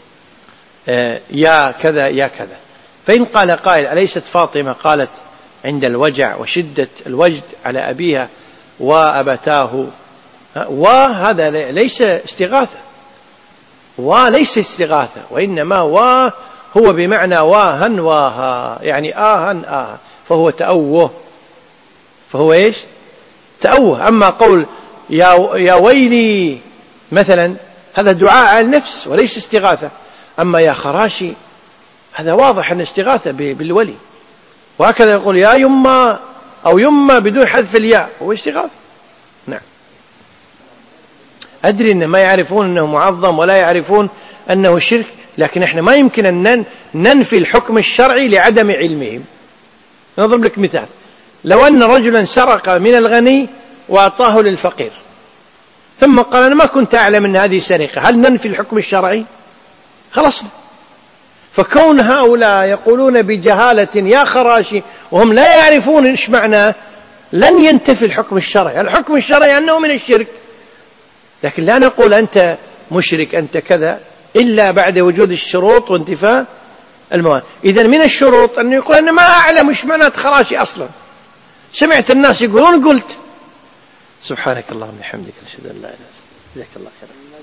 يا كذا يا كذا. فإن قال قائل أليست فاطمة قالت عند الوجع وشدة الوجد على أبيها وأبتاه، وهذا ليس استغاثة، وليس استغاثة، وإنما وا هو بمعنى واها واها، يعني آها آها، فهو تأوه، فهو إيش؟ تأوه. أما قول يا يا ويلي مثلا هذا دعاء على النفس وليس استغاثة. أما يا خراشي هذا واضح أن استغاثة بالولي. وهكذا يقول يا يما أو يما بدون حذف الياء هو استغاثة. نعم. أدري أن ما يعرفون أنه معظم ولا يعرفون أنه شرك، لكن إحنا ما يمكن أن ننفي الحكم الشرعي لعدم علمهم. نضرب لك مثال، لو أن رجلا سرق من الغني وأعطاه للفقير ثم قال أنا ما كنت أعلم أن هذه سرقة، هل ننفي الحكم الشرعي؟ خلصنا. فكون هؤلاء يقولون بجهالة يا خراشي وهم لا يعرفون إيش معناه، لن ينتفي الحكم الشرعي. الحكم الشرعي أنه من الشرك، لكن لا نقول أنت مشرك أنت كذا إلا بعد وجود الشروط وانتفاء الموانع. إذن من الشروط أنه يقول أنا ما أعلم إيش معنى خراشي أصلا، سمعت الناس يقولون قلت. سبحانك اللهم وبحمدك، أشهد أن لا إله إلا أنت، جزاك الله خيرا.